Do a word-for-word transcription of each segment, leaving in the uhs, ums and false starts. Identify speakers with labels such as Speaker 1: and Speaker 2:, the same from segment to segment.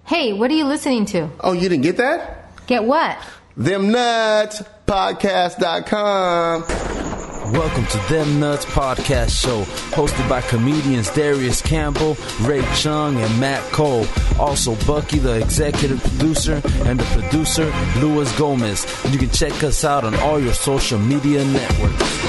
Speaker 1: Hey, what are you listening to?
Speaker 2: Oh, you didn't get that?
Speaker 1: Get what?
Speaker 2: Them Nuts Podcast dot com.
Speaker 3: Welcome to Them Nuts Podcast Show, hosted by comedians Darius Campbell, Ray Chung, and Matt Cole. Also, Bucky, the executive producer, and the producer, Luis Gomez. And you can check us out on all your social media networks.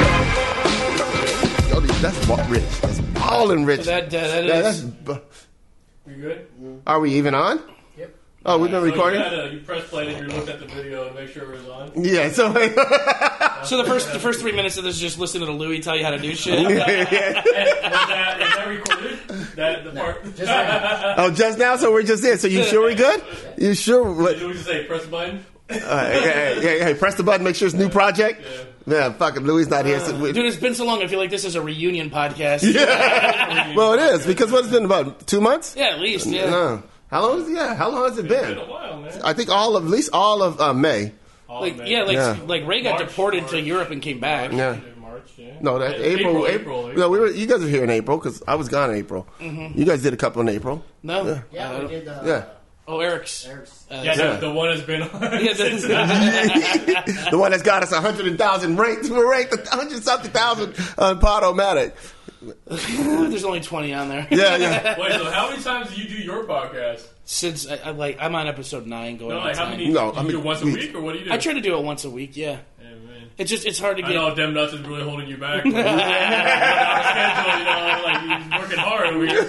Speaker 2: Yo, that's ball- rich. That's ballin' rich.
Speaker 4: That, that, that
Speaker 2: Yeah,
Speaker 4: is.
Speaker 2: that's,
Speaker 5: You good?
Speaker 2: are we even on?
Speaker 5: Yep.
Speaker 2: Oh, we've been
Speaker 5: So
Speaker 2: recording?
Speaker 5: You, gotta, you press play and you looked at the video and make sure it was on.
Speaker 2: Yeah, so...
Speaker 4: So the first the first three minutes of this is just listening to Louis tell you how to do shit.
Speaker 5: And was that, was that recorded? That the part?
Speaker 6: Just right
Speaker 2: oh, just now? So we're just in. So you sure we're good? You sure? What?
Speaker 5: Did we just say press the button?
Speaker 2: Uh, hey, hey, hey, hey, press the button, make sure it's new project.
Speaker 5: Yeah.
Speaker 2: Yeah, fuck it, Louis not here. So we-
Speaker 4: Dude, it's been so long. I feel like this is a reunion podcast.
Speaker 2: yeah. Well, it is because what it's been about two months.
Speaker 4: Yeah, at least. Yeah.
Speaker 2: Uh, how long? Is, yeah, how long has it
Speaker 5: It's
Speaker 2: been?
Speaker 5: been a while, man.
Speaker 2: I think all of at least all of uh, May.
Speaker 5: All
Speaker 4: Like
Speaker 5: May.
Speaker 4: yeah, like
Speaker 2: Yeah.
Speaker 4: like Ray got
Speaker 5: March,
Speaker 4: deported
Speaker 5: March.
Speaker 4: to Europe and came back.
Speaker 2: Yeah.
Speaker 5: March, yeah.
Speaker 2: No, that
Speaker 5: Yeah,
Speaker 2: April.
Speaker 5: April. April.
Speaker 2: No, we were. You guys were here in April because I was gone in April.
Speaker 4: Mm-hmm.
Speaker 2: You guys did a couple in April.
Speaker 4: No.
Speaker 2: Yeah.
Speaker 6: Yeah,
Speaker 4: Uh,
Speaker 6: we did the.
Speaker 2: Yeah.
Speaker 4: Oh, Eric's.
Speaker 6: Eric's.
Speaker 4: Uh,
Speaker 5: Yeah,
Speaker 2: Yeah.
Speaker 5: The, the one has been on.
Speaker 4: Yeah, the-
Speaker 2: The one that's got us a hundred thousand ranked. We're ranked a hundred something thousand on Podomatic.
Speaker 4: There's only twenty on there.
Speaker 2: Yeah, yeah.
Speaker 5: Wait, so how many times do you do your podcast?
Speaker 4: Since I, I like I'm on episode nine going
Speaker 5: No,
Speaker 4: on
Speaker 5: like how
Speaker 4: ten.
Speaker 5: many?
Speaker 2: No,
Speaker 5: do
Speaker 2: I
Speaker 5: you do
Speaker 2: mean,
Speaker 5: it once a
Speaker 2: we-
Speaker 5: week, or what do you do?
Speaker 4: I try to do it once a week. Yeah.
Speaker 5: Yeah, man.
Speaker 4: It's just it's hard to
Speaker 5: I
Speaker 4: get.
Speaker 5: know if Dem Nuts is really holding you back. Like, schedule, you know, like he's working hard over here.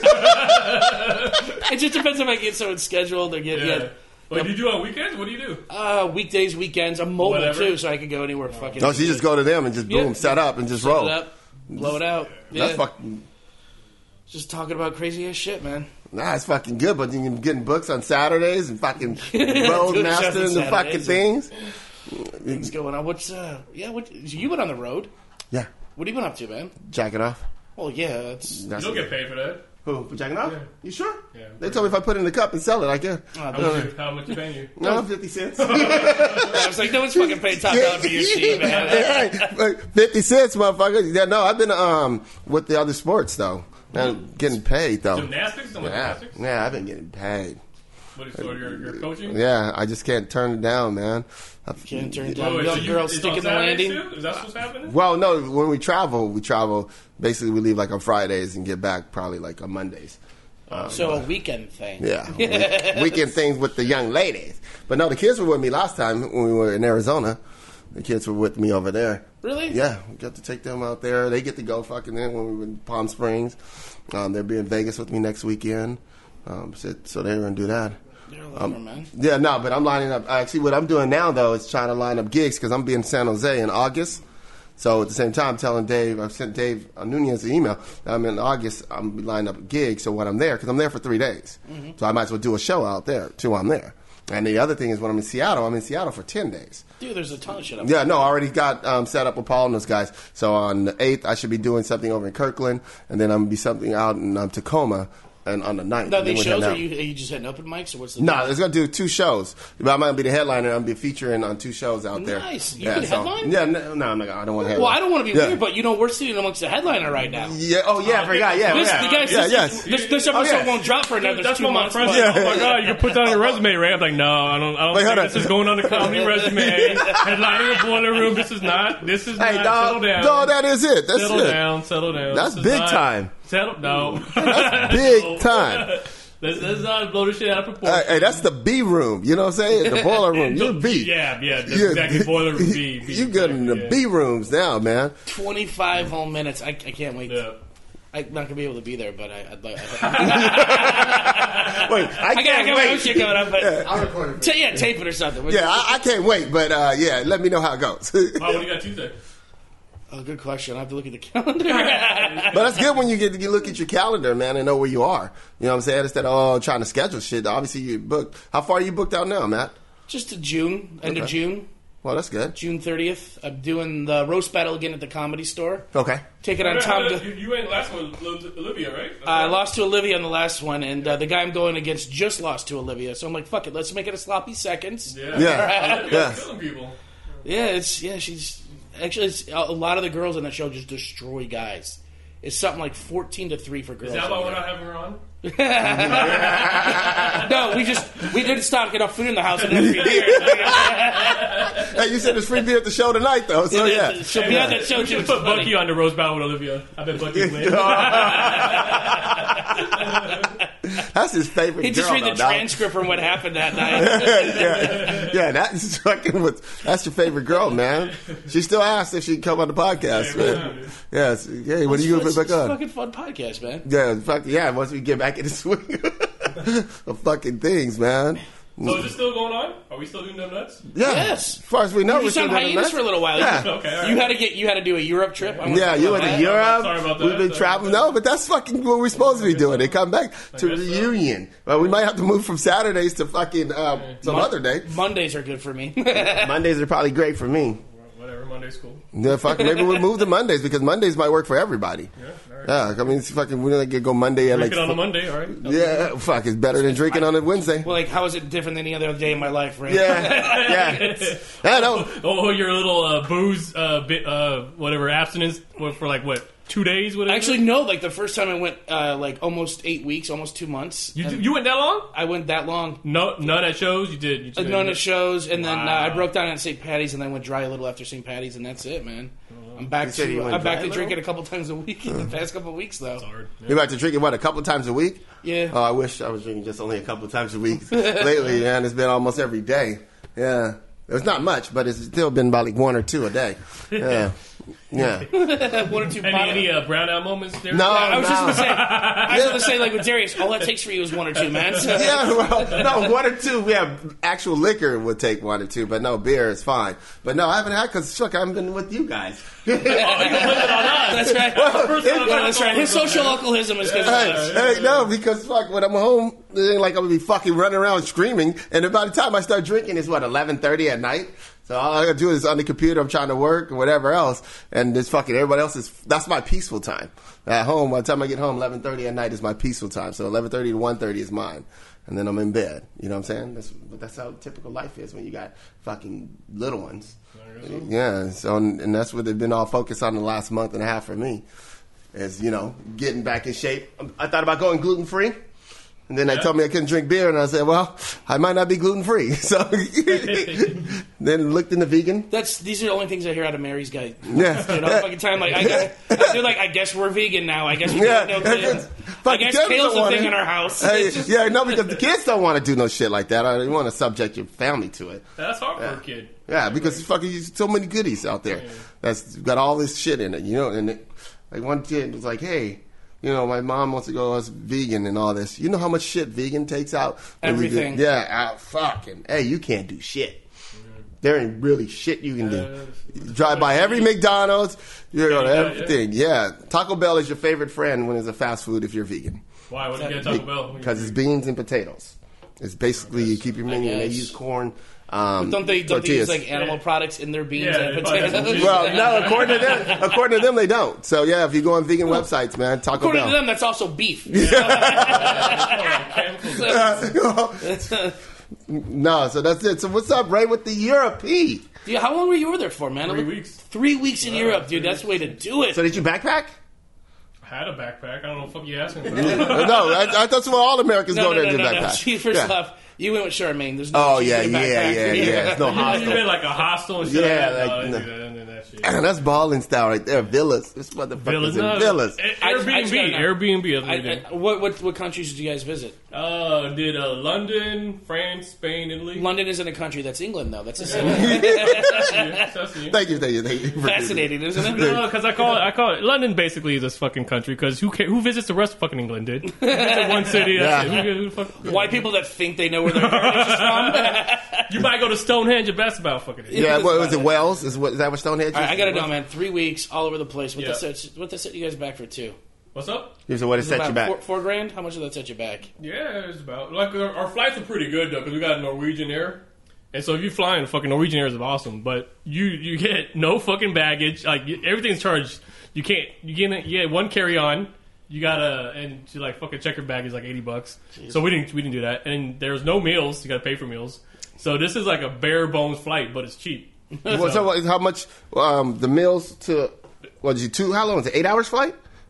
Speaker 4: It just depends if I get someone scheduled or get
Speaker 5: Yeah.
Speaker 4: yeah.
Speaker 5: But do you do it on weekends? What do you do?
Speaker 4: Uh, weekdays, weekends. I'm mobile
Speaker 5: Whatever.
Speaker 4: too, so I can go anywhere. Fucking.
Speaker 2: No, so you just go to them and just boom,
Speaker 4: Yeah.
Speaker 2: set up and just
Speaker 4: Set
Speaker 2: roll.
Speaker 4: it up, blow it out. Yeah.
Speaker 2: That's fucking.
Speaker 4: Just talking about crazy ass shit, man.
Speaker 2: Nah, it's fucking good, but you're getting books on Saturdays and fucking road
Speaker 4: Doing shows on
Speaker 2: mastering the fucking
Speaker 4: Saturdays.
Speaker 2: things.
Speaker 4: What's going on? What's uh? Yeah, what? You went on the road.
Speaker 2: Yeah,
Speaker 4: What have you been up to, man?
Speaker 2: jack it off.
Speaker 4: Well, yeah, it's.
Speaker 5: You
Speaker 2: That's
Speaker 5: don't get paid for that.
Speaker 2: Who, for jacking off?
Speaker 5: Yeah.
Speaker 2: You sure?
Speaker 5: Yeah.
Speaker 2: They told me if I put it in the cup and sell it, I can.
Speaker 4: Oh,
Speaker 5: How
Speaker 4: dude.
Speaker 5: much, you, how much you paying you?
Speaker 2: No, fifty cents.
Speaker 4: I was like, no one's fucking paying top dollar for your shit, man.
Speaker 2: Hey, like, fifty cents, motherfucker. Yeah, no, I've been um with the other sports though. Now getting paid though.
Speaker 5: Gymnastics? Some
Speaker 2: Yeah,
Speaker 5: gymnastics?
Speaker 2: yeah, I've been getting paid.
Speaker 5: What is so you're, you're coaching?
Speaker 2: Yeah, I just can't turn it down, man. I've-
Speaker 4: Can't turn
Speaker 5: Wait,
Speaker 4: down
Speaker 5: wait,
Speaker 4: young
Speaker 5: so you,
Speaker 4: girls
Speaker 5: it's
Speaker 4: sticking
Speaker 5: on
Speaker 4: the
Speaker 5: Saturdays
Speaker 4: landing.
Speaker 5: too? Is that what's happening?
Speaker 2: Well, no, when we travel, we travel. Basically, we leave like on Fridays and get back probably like on Mondays.
Speaker 4: So a weekend thing.
Speaker 2: Yeah, week- weekend things with the young ladies. But no, the kids were with me last time when we were in Arizona. The kids were with me over there.
Speaker 4: Really?
Speaker 2: Yeah, we got to take them out there. They get to go fucking in when we were in Palm Springs. Um, they'll be in Vegas with me next weekend. Um, so, so they're going to do that.
Speaker 4: They're a lover, man.
Speaker 2: Yeah, no, but I'm lining up. Actually, what I'm doing now, though, is trying to line up gigs because I'm being in San Jose in August. So at the same time, telling Dave, I've sent Dave Nunez an email that I'm in August, I'm lining up gigs. So when I'm there, because I'm there for three days.
Speaker 4: Mm-hmm.
Speaker 2: So I might as well do a show out there, too, while I'm there. And the other thing is when I'm in Seattle, I'm in Seattle for ten days.
Speaker 4: Dude, there's a ton of shit up
Speaker 2: Yeah, no, I already got um, set up with Paul and those guys. So on the eighth, I should be doing something over in Kirkland, and then I'm going to be something out in um, Tacoma and on the ninth.
Speaker 4: Now,
Speaker 2: And then
Speaker 4: these
Speaker 2: we're
Speaker 4: shows,
Speaker 2: heading
Speaker 4: are
Speaker 2: out.
Speaker 4: you, are you just hitting open mics, or what's the
Speaker 2: No,
Speaker 4: deal?
Speaker 2: it's gonna do two shows. But I'm gonna be the headliner. I'm gonna be featuring on two shows out there.
Speaker 4: Nice. You can
Speaker 2: so-
Speaker 4: headline?
Speaker 2: Yeah, no, no, I'm not, I don't want to headline.
Speaker 4: Well, I don't want to be
Speaker 2: Yeah.
Speaker 4: weird, but, you know, we're sitting amongst the headliner right now.
Speaker 2: Yeah. Oh, yeah. I forgot. Yeah.
Speaker 4: This,
Speaker 2: yeah.
Speaker 4: the guys,
Speaker 2: yeah.
Speaker 4: this,
Speaker 2: Yes.
Speaker 4: this, this episode
Speaker 2: Oh, yeah.
Speaker 4: won't drop for another
Speaker 5: That's
Speaker 4: two
Speaker 5: what my
Speaker 4: months.
Speaker 5: friends
Speaker 4: but-
Speaker 5: said. Oh my god, you can put that on your resume, right? I'm like, no, I don't. I don't
Speaker 2: Wait,
Speaker 5: think
Speaker 2: hold on.
Speaker 5: this is going on the comedy resume. Headlining a boiler room. This is not. This is
Speaker 2: Hey,
Speaker 5: not.
Speaker 2: dog.
Speaker 5: Settle down.
Speaker 2: No, that is it. That's
Speaker 5: settle
Speaker 2: it.
Speaker 5: down. Settle down.
Speaker 2: That's
Speaker 5: This is
Speaker 2: big
Speaker 5: not-
Speaker 2: time.
Speaker 5: Settle. No.
Speaker 2: That's big time.
Speaker 5: Let's, let's not blow this shit out of proportion.
Speaker 2: Hey, hey, that's the B room. You know what I'm saying? The boiler room. You're B.
Speaker 5: Yeah, yeah. That's
Speaker 2: You're-
Speaker 5: exactly boiler room B. B
Speaker 2: You good in the
Speaker 5: yeah.
Speaker 2: B rooms now, man.
Speaker 4: twenty-five whole minutes. I, I can't wait.
Speaker 5: Yeah.
Speaker 4: I'm not going to be able to be there, but I, I'd like. I,
Speaker 2: Wait, I
Speaker 4: I got, I
Speaker 2: can't
Speaker 4: got my own shit
Speaker 2: wait.
Speaker 4: coming up, but
Speaker 6: I'll record it.
Speaker 4: ta- yeah, tape it or something.
Speaker 2: Yeah, I, I can't wait. But uh, yeah, let me know how it goes.
Speaker 5: Oh, what do you got Tuesday?
Speaker 4: Oh, good question. I have to look at the calendar.
Speaker 2: But that's good when you get you look at your calendar, man, and know where you are. You know what I'm saying? Instead of oh trying to schedule shit. Obviously you booked. How far are you booked out now, Matt?
Speaker 4: Just to June, end of
Speaker 2: Okay.
Speaker 4: June,
Speaker 2: Well, that's good.
Speaker 4: June thirtieth. I'm doing the roast battle again at the Comedy Store.
Speaker 2: Okay.
Speaker 4: Taking on
Speaker 5: How
Speaker 4: Tom.
Speaker 5: did-
Speaker 4: Go-
Speaker 5: you, you ain't last one, with Olivia, right?
Speaker 4: I lost to Olivia on the last one, and uh, the guy I'm going against just lost to Olivia. So I'm like, fuck it, let's make it a sloppy seconds.
Speaker 5: Yeah.
Speaker 2: Yeah.
Speaker 5: Olivia's
Speaker 2: Yeah.
Speaker 5: killing people.
Speaker 4: Yeah, it's yeah. She's actually it's, a lot of the girls on that show just destroy guys. It's something like fourteen to three for girls.
Speaker 5: Is that why
Speaker 4: over
Speaker 5: we're
Speaker 4: there.
Speaker 5: not having her on?
Speaker 4: No, we just we didn't stock enough food in the house and then free beer.
Speaker 2: Hey, you said there's free beer at the show tonight, though. So yeah, yeah.
Speaker 4: She'll be on that show.
Speaker 5: We should put Bucky on the roast battle with Olivia. I bet Bucky's late.
Speaker 2: That's his favorite.
Speaker 4: He just
Speaker 2: girl,
Speaker 4: read the
Speaker 2: though,
Speaker 4: transcript from what happened that night.
Speaker 2: yeah, yeah, that's fucking. What, that's your favorite girl, man. She still asked if she'd come on the podcast, man. Yes, yeah. When are you going
Speaker 4: It's
Speaker 2: back
Speaker 4: it's a
Speaker 2: on?
Speaker 4: fucking fun podcast, man.
Speaker 2: Yeah, fuck yeah. Once we get back in the swing of fucking things, man.
Speaker 5: So is it still going on? Are we still doing them nuts?
Speaker 2: Yeah.
Speaker 4: Yes.
Speaker 2: As far as we know,
Speaker 4: You
Speaker 2: we're
Speaker 4: just on
Speaker 2: still doing
Speaker 4: hiatus
Speaker 2: that.
Speaker 4: for a little while.
Speaker 2: Yeah.
Speaker 4: You,
Speaker 5: Okay, all right.
Speaker 4: you had to get you had to do a Europe trip. I wanna
Speaker 2: Yeah,
Speaker 4: talk
Speaker 2: you
Speaker 4: about
Speaker 2: went to
Speaker 4: that.
Speaker 2: Europe.
Speaker 5: Sorry about that.
Speaker 2: We've been
Speaker 5: Sorry.
Speaker 2: traveling. No, but that's fucking what we're supposed to be doing. They come back to
Speaker 5: guess so.
Speaker 2: reunion. Well, we might have to move from Saturdays to fucking um, some
Speaker 4: Mon-
Speaker 2: other day.
Speaker 4: Mondays are good for me.
Speaker 2: Mondays are probably great for me.
Speaker 5: Whatever, Monday's cool.
Speaker 2: Yeah, fuck, maybe we'll move to Mondays because Mondays might work for everybody.
Speaker 5: Yeah, all right.
Speaker 2: Yeah, I mean, it's fucking, we don't get go Monday at like.
Speaker 5: Drinking on a Monday, all right.
Speaker 2: Yeah, fuck, it's better than drinking on a Wednesday.
Speaker 4: Well, like, how is it different than any other day in my life, right?
Speaker 2: Yeah, yeah. I know.
Speaker 5: Oh, your little uh, booze, uh, bit, uh, whatever, abstinence for for like, what, two days? Whatever?
Speaker 4: Actually, no. Like the first time I went, uh, like almost eight weeks, almost two months.
Speaker 5: You,
Speaker 4: And
Speaker 5: you went that long?
Speaker 4: I went that long.
Speaker 5: No, none at shows? You did? You
Speaker 4: Uh,
Speaker 5: did.
Speaker 4: None of shows, and then uh,
Speaker 5: Wow.
Speaker 4: I broke down at Saint Patty's, and then went dry a little after Saint Patty's, and that's it, man. I'm back
Speaker 2: You said you
Speaker 4: to
Speaker 2: went
Speaker 4: I'm back
Speaker 2: dry
Speaker 4: to
Speaker 2: a
Speaker 4: drinking
Speaker 2: little?
Speaker 4: a couple times a week in the past couple of weeks, though.
Speaker 5: It's hard. Yeah.
Speaker 2: You're about to drink it, what, a couple times a week?
Speaker 4: Yeah.
Speaker 2: Oh, I wish I was drinking just only a couple times a week. Lately, man, it's been almost every day. Yeah. It's not much, but it's still been about like one or two a day. Yeah. Yeah.
Speaker 4: One or two.
Speaker 5: Any,
Speaker 4: bottles.
Speaker 5: any uh, brown out moments there?
Speaker 2: No,
Speaker 4: I was just
Speaker 2: no.
Speaker 4: gonna say, I was gonna say, like with Darius, all that takes for you is one or two, man. So,
Speaker 2: Yeah, well, no, one or two. Yeah, actual liquor would take one or two, but no, beer is fine. But no, I haven't had because look, I haven't been with you guys.
Speaker 4: that's right.
Speaker 5: First time
Speaker 4: No, that's right. His social alcoholism is because
Speaker 2: Hey, hey, no, because fuck, when I'm home, it ain't like I'm gonna be fucking running around screaming. And by the time I start drinking, it's what eleven thirty at night. So all I gotta do is on the computer, I'm trying to work or whatever else, and this fucking everybody else is. That's my peaceful time at home. By the time I get home, eleven thirty at night is my peaceful time. So eleven thirty to one thirty is mine, and then I'm in bed. You know what I'm saying? That's that's how typical life is when you got fucking little ones. Yeah. So and that's what they've been all focused on the last month and a half for me. Is, you know, getting back in shape. I thought about going gluten free. And then they
Speaker 5: Yeah.
Speaker 2: told me I couldn't drink beer, and I said, well, I might not be gluten free. So then looked into vegan.
Speaker 4: that's these are the only things I hear out of Mary's guy.
Speaker 2: Yeah.
Speaker 4: You know, fucking time like I, I they're like, I guess we're vegan now. I guess we
Speaker 2: Yeah.
Speaker 4: don't know kids. I
Speaker 2: Fucking
Speaker 4: guess
Speaker 2: kids
Speaker 4: kale's
Speaker 2: don't
Speaker 4: a
Speaker 2: want
Speaker 4: thing
Speaker 2: it.
Speaker 4: in our house.
Speaker 2: Hey,
Speaker 4: It's just-
Speaker 2: yeah, no, because the kids don't want to do no shit like that. I don't want to subject your family to it.
Speaker 5: That's hard for a kid.
Speaker 2: Yeah, because fucking there's so many goodies out there that's got all this shit in it, you know. And it, like one kid was like, "Hey, you know, my mom wants to go as vegan and all this. You know how much shit vegan takes out? when you get-
Speaker 4: Everything.
Speaker 2: yeah, out fucking. Hey, you can't do shit. There ain't really shit you can do. You drive by every McDonald's, you go to
Speaker 5: Yeah, yeah.
Speaker 2: everything. Yeah, Taco Bell is your favorite friend when it's a fast food if you're vegan
Speaker 5: Why? What did you get at Taco Bell?
Speaker 2: because it's beans and potatoes. It's basically you keep your menu and they
Speaker 4: guess.
Speaker 2: use corn. Um,
Speaker 4: Don't they don't they use
Speaker 2: tortillas.
Speaker 4: like animal products in their beans
Speaker 5: Yeah,
Speaker 4: and
Speaker 5: they probably have some
Speaker 4: potatoes?
Speaker 5: cheese.
Speaker 2: Well, no, according to them, according to them, they don't. So yeah, if you go on vegan websites, man, Taco
Speaker 4: According
Speaker 2: Bell.
Speaker 4: to them, that's also beef.
Speaker 2: No, so that's it. So what's up, Ray, with the Europe-y?
Speaker 4: Dude, how long were you over there for, man?
Speaker 5: Three
Speaker 4: Like,
Speaker 5: weeks.
Speaker 4: Three weeks in Europe, dude.
Speaker 5: three
Speaker 4: That's the way to do it.
Speaker 2: So did you backpack?
Speaker 5: I had a backpack. I don't know what the fuck you asking for.
Speaker 2: No, I, I thought that's what all Americans
Speaker 4: no,
Speaker 2: go
Speaker 4: no,
Speaker 2: there
Speaker 4: no,
Speaker 2: to
Speaker 4: no, no.
Speaker 2: backpack.
Speaker 4: See, first
Speaker 2: Yeah.
Speaker 4: off, you went with Charmaine. There's no
Speaker 2: Oh,
Speaker 4: she's
Speaker 2: yeah,
Speaker 4: gonna
Speaker 2: yeah,
Speaker 4: backpack
Speaker 2: yeah,
Speaker 4: for you.
Speaker 2: yeah. It's no
Speaker 5: You
Speaker 2: hostel.
Speaker 5: been like a hostel and shit.
Speaker 2: Yeah,
Speaker 5: no,
Speaker 2: like,
Speaker 5: I didn't
Speaker 2: no.
Speaker 5: do that. I didn't do that shit.
Speaker 2: That's balling style right there. Villas. This motherfucker's
Speaker 5: Villas,
Speaker 2: in
Speaker 5: no,
Speaker 2: villas.
Speaker 5: A-
Speaker 4: I- I
Speaker 5: Airbnb,
Speaker 4: just gotta know.
Speaker 5: Airbnb. That's what
Speaker 4: I,
Speaker 5: we did.
Speaker 4: I, what, what what countries did you guys visit?
Speaker 5: Uh, did uh, London, France, Spain, Italy.
Speaker 4: London isn't a country. That's England, though. That's a city.
Speaker 5: That's you.
Speaker 2: Thank you, thank you, thank you. for-
Speaker 4: Fascinating, isn't it?
Speaker 5: No, because I call it, I call it London. Basically, is this fucking country. Because who ca- who visits the rest of fucking England, dude? It's one city. That's
Speaker 2: Yeah.
Speaker 5: it. Who, who the fuck?
Speaker 4: White people that think they know where their heritage is from.
Speaker 5: You might go to Stonehenge if that's about fucking it.
Speaker 2: Yeah, what was it? Wales? Is, what, is that what Stonehenge is?
Speaker 4: All right, I gotta know, man. Three weeks all over the place. What
Speaker 5: Yeah.
Speaker 4: that set, what that set you guys back for two?
Speaker 5: What's up?
Speaker 2: Here's what it set
Speaker 4: About
Speaker 2: you back.
Speaker 4: Four, four grand. How much did that set you back?
Speaker 5: Yeah, it's about like our, our flights are pretty good though because we got Norwegian Air, and so if you fly in fucking Norwegian Air is awesome, but you you get no fucking baggage, like you, everything's charged. You can't you get you get one carry on. You gotta and to like fucking check your bag is like eighty bucks. So we didn't we didn't do that, and there's no meals. You gotta pay for meals. So this is like a bare bones flight, but it's cheap.
Speaker 2: Well, so what, how much um, the meals to? What did you two? How long was it? Eight hours flight?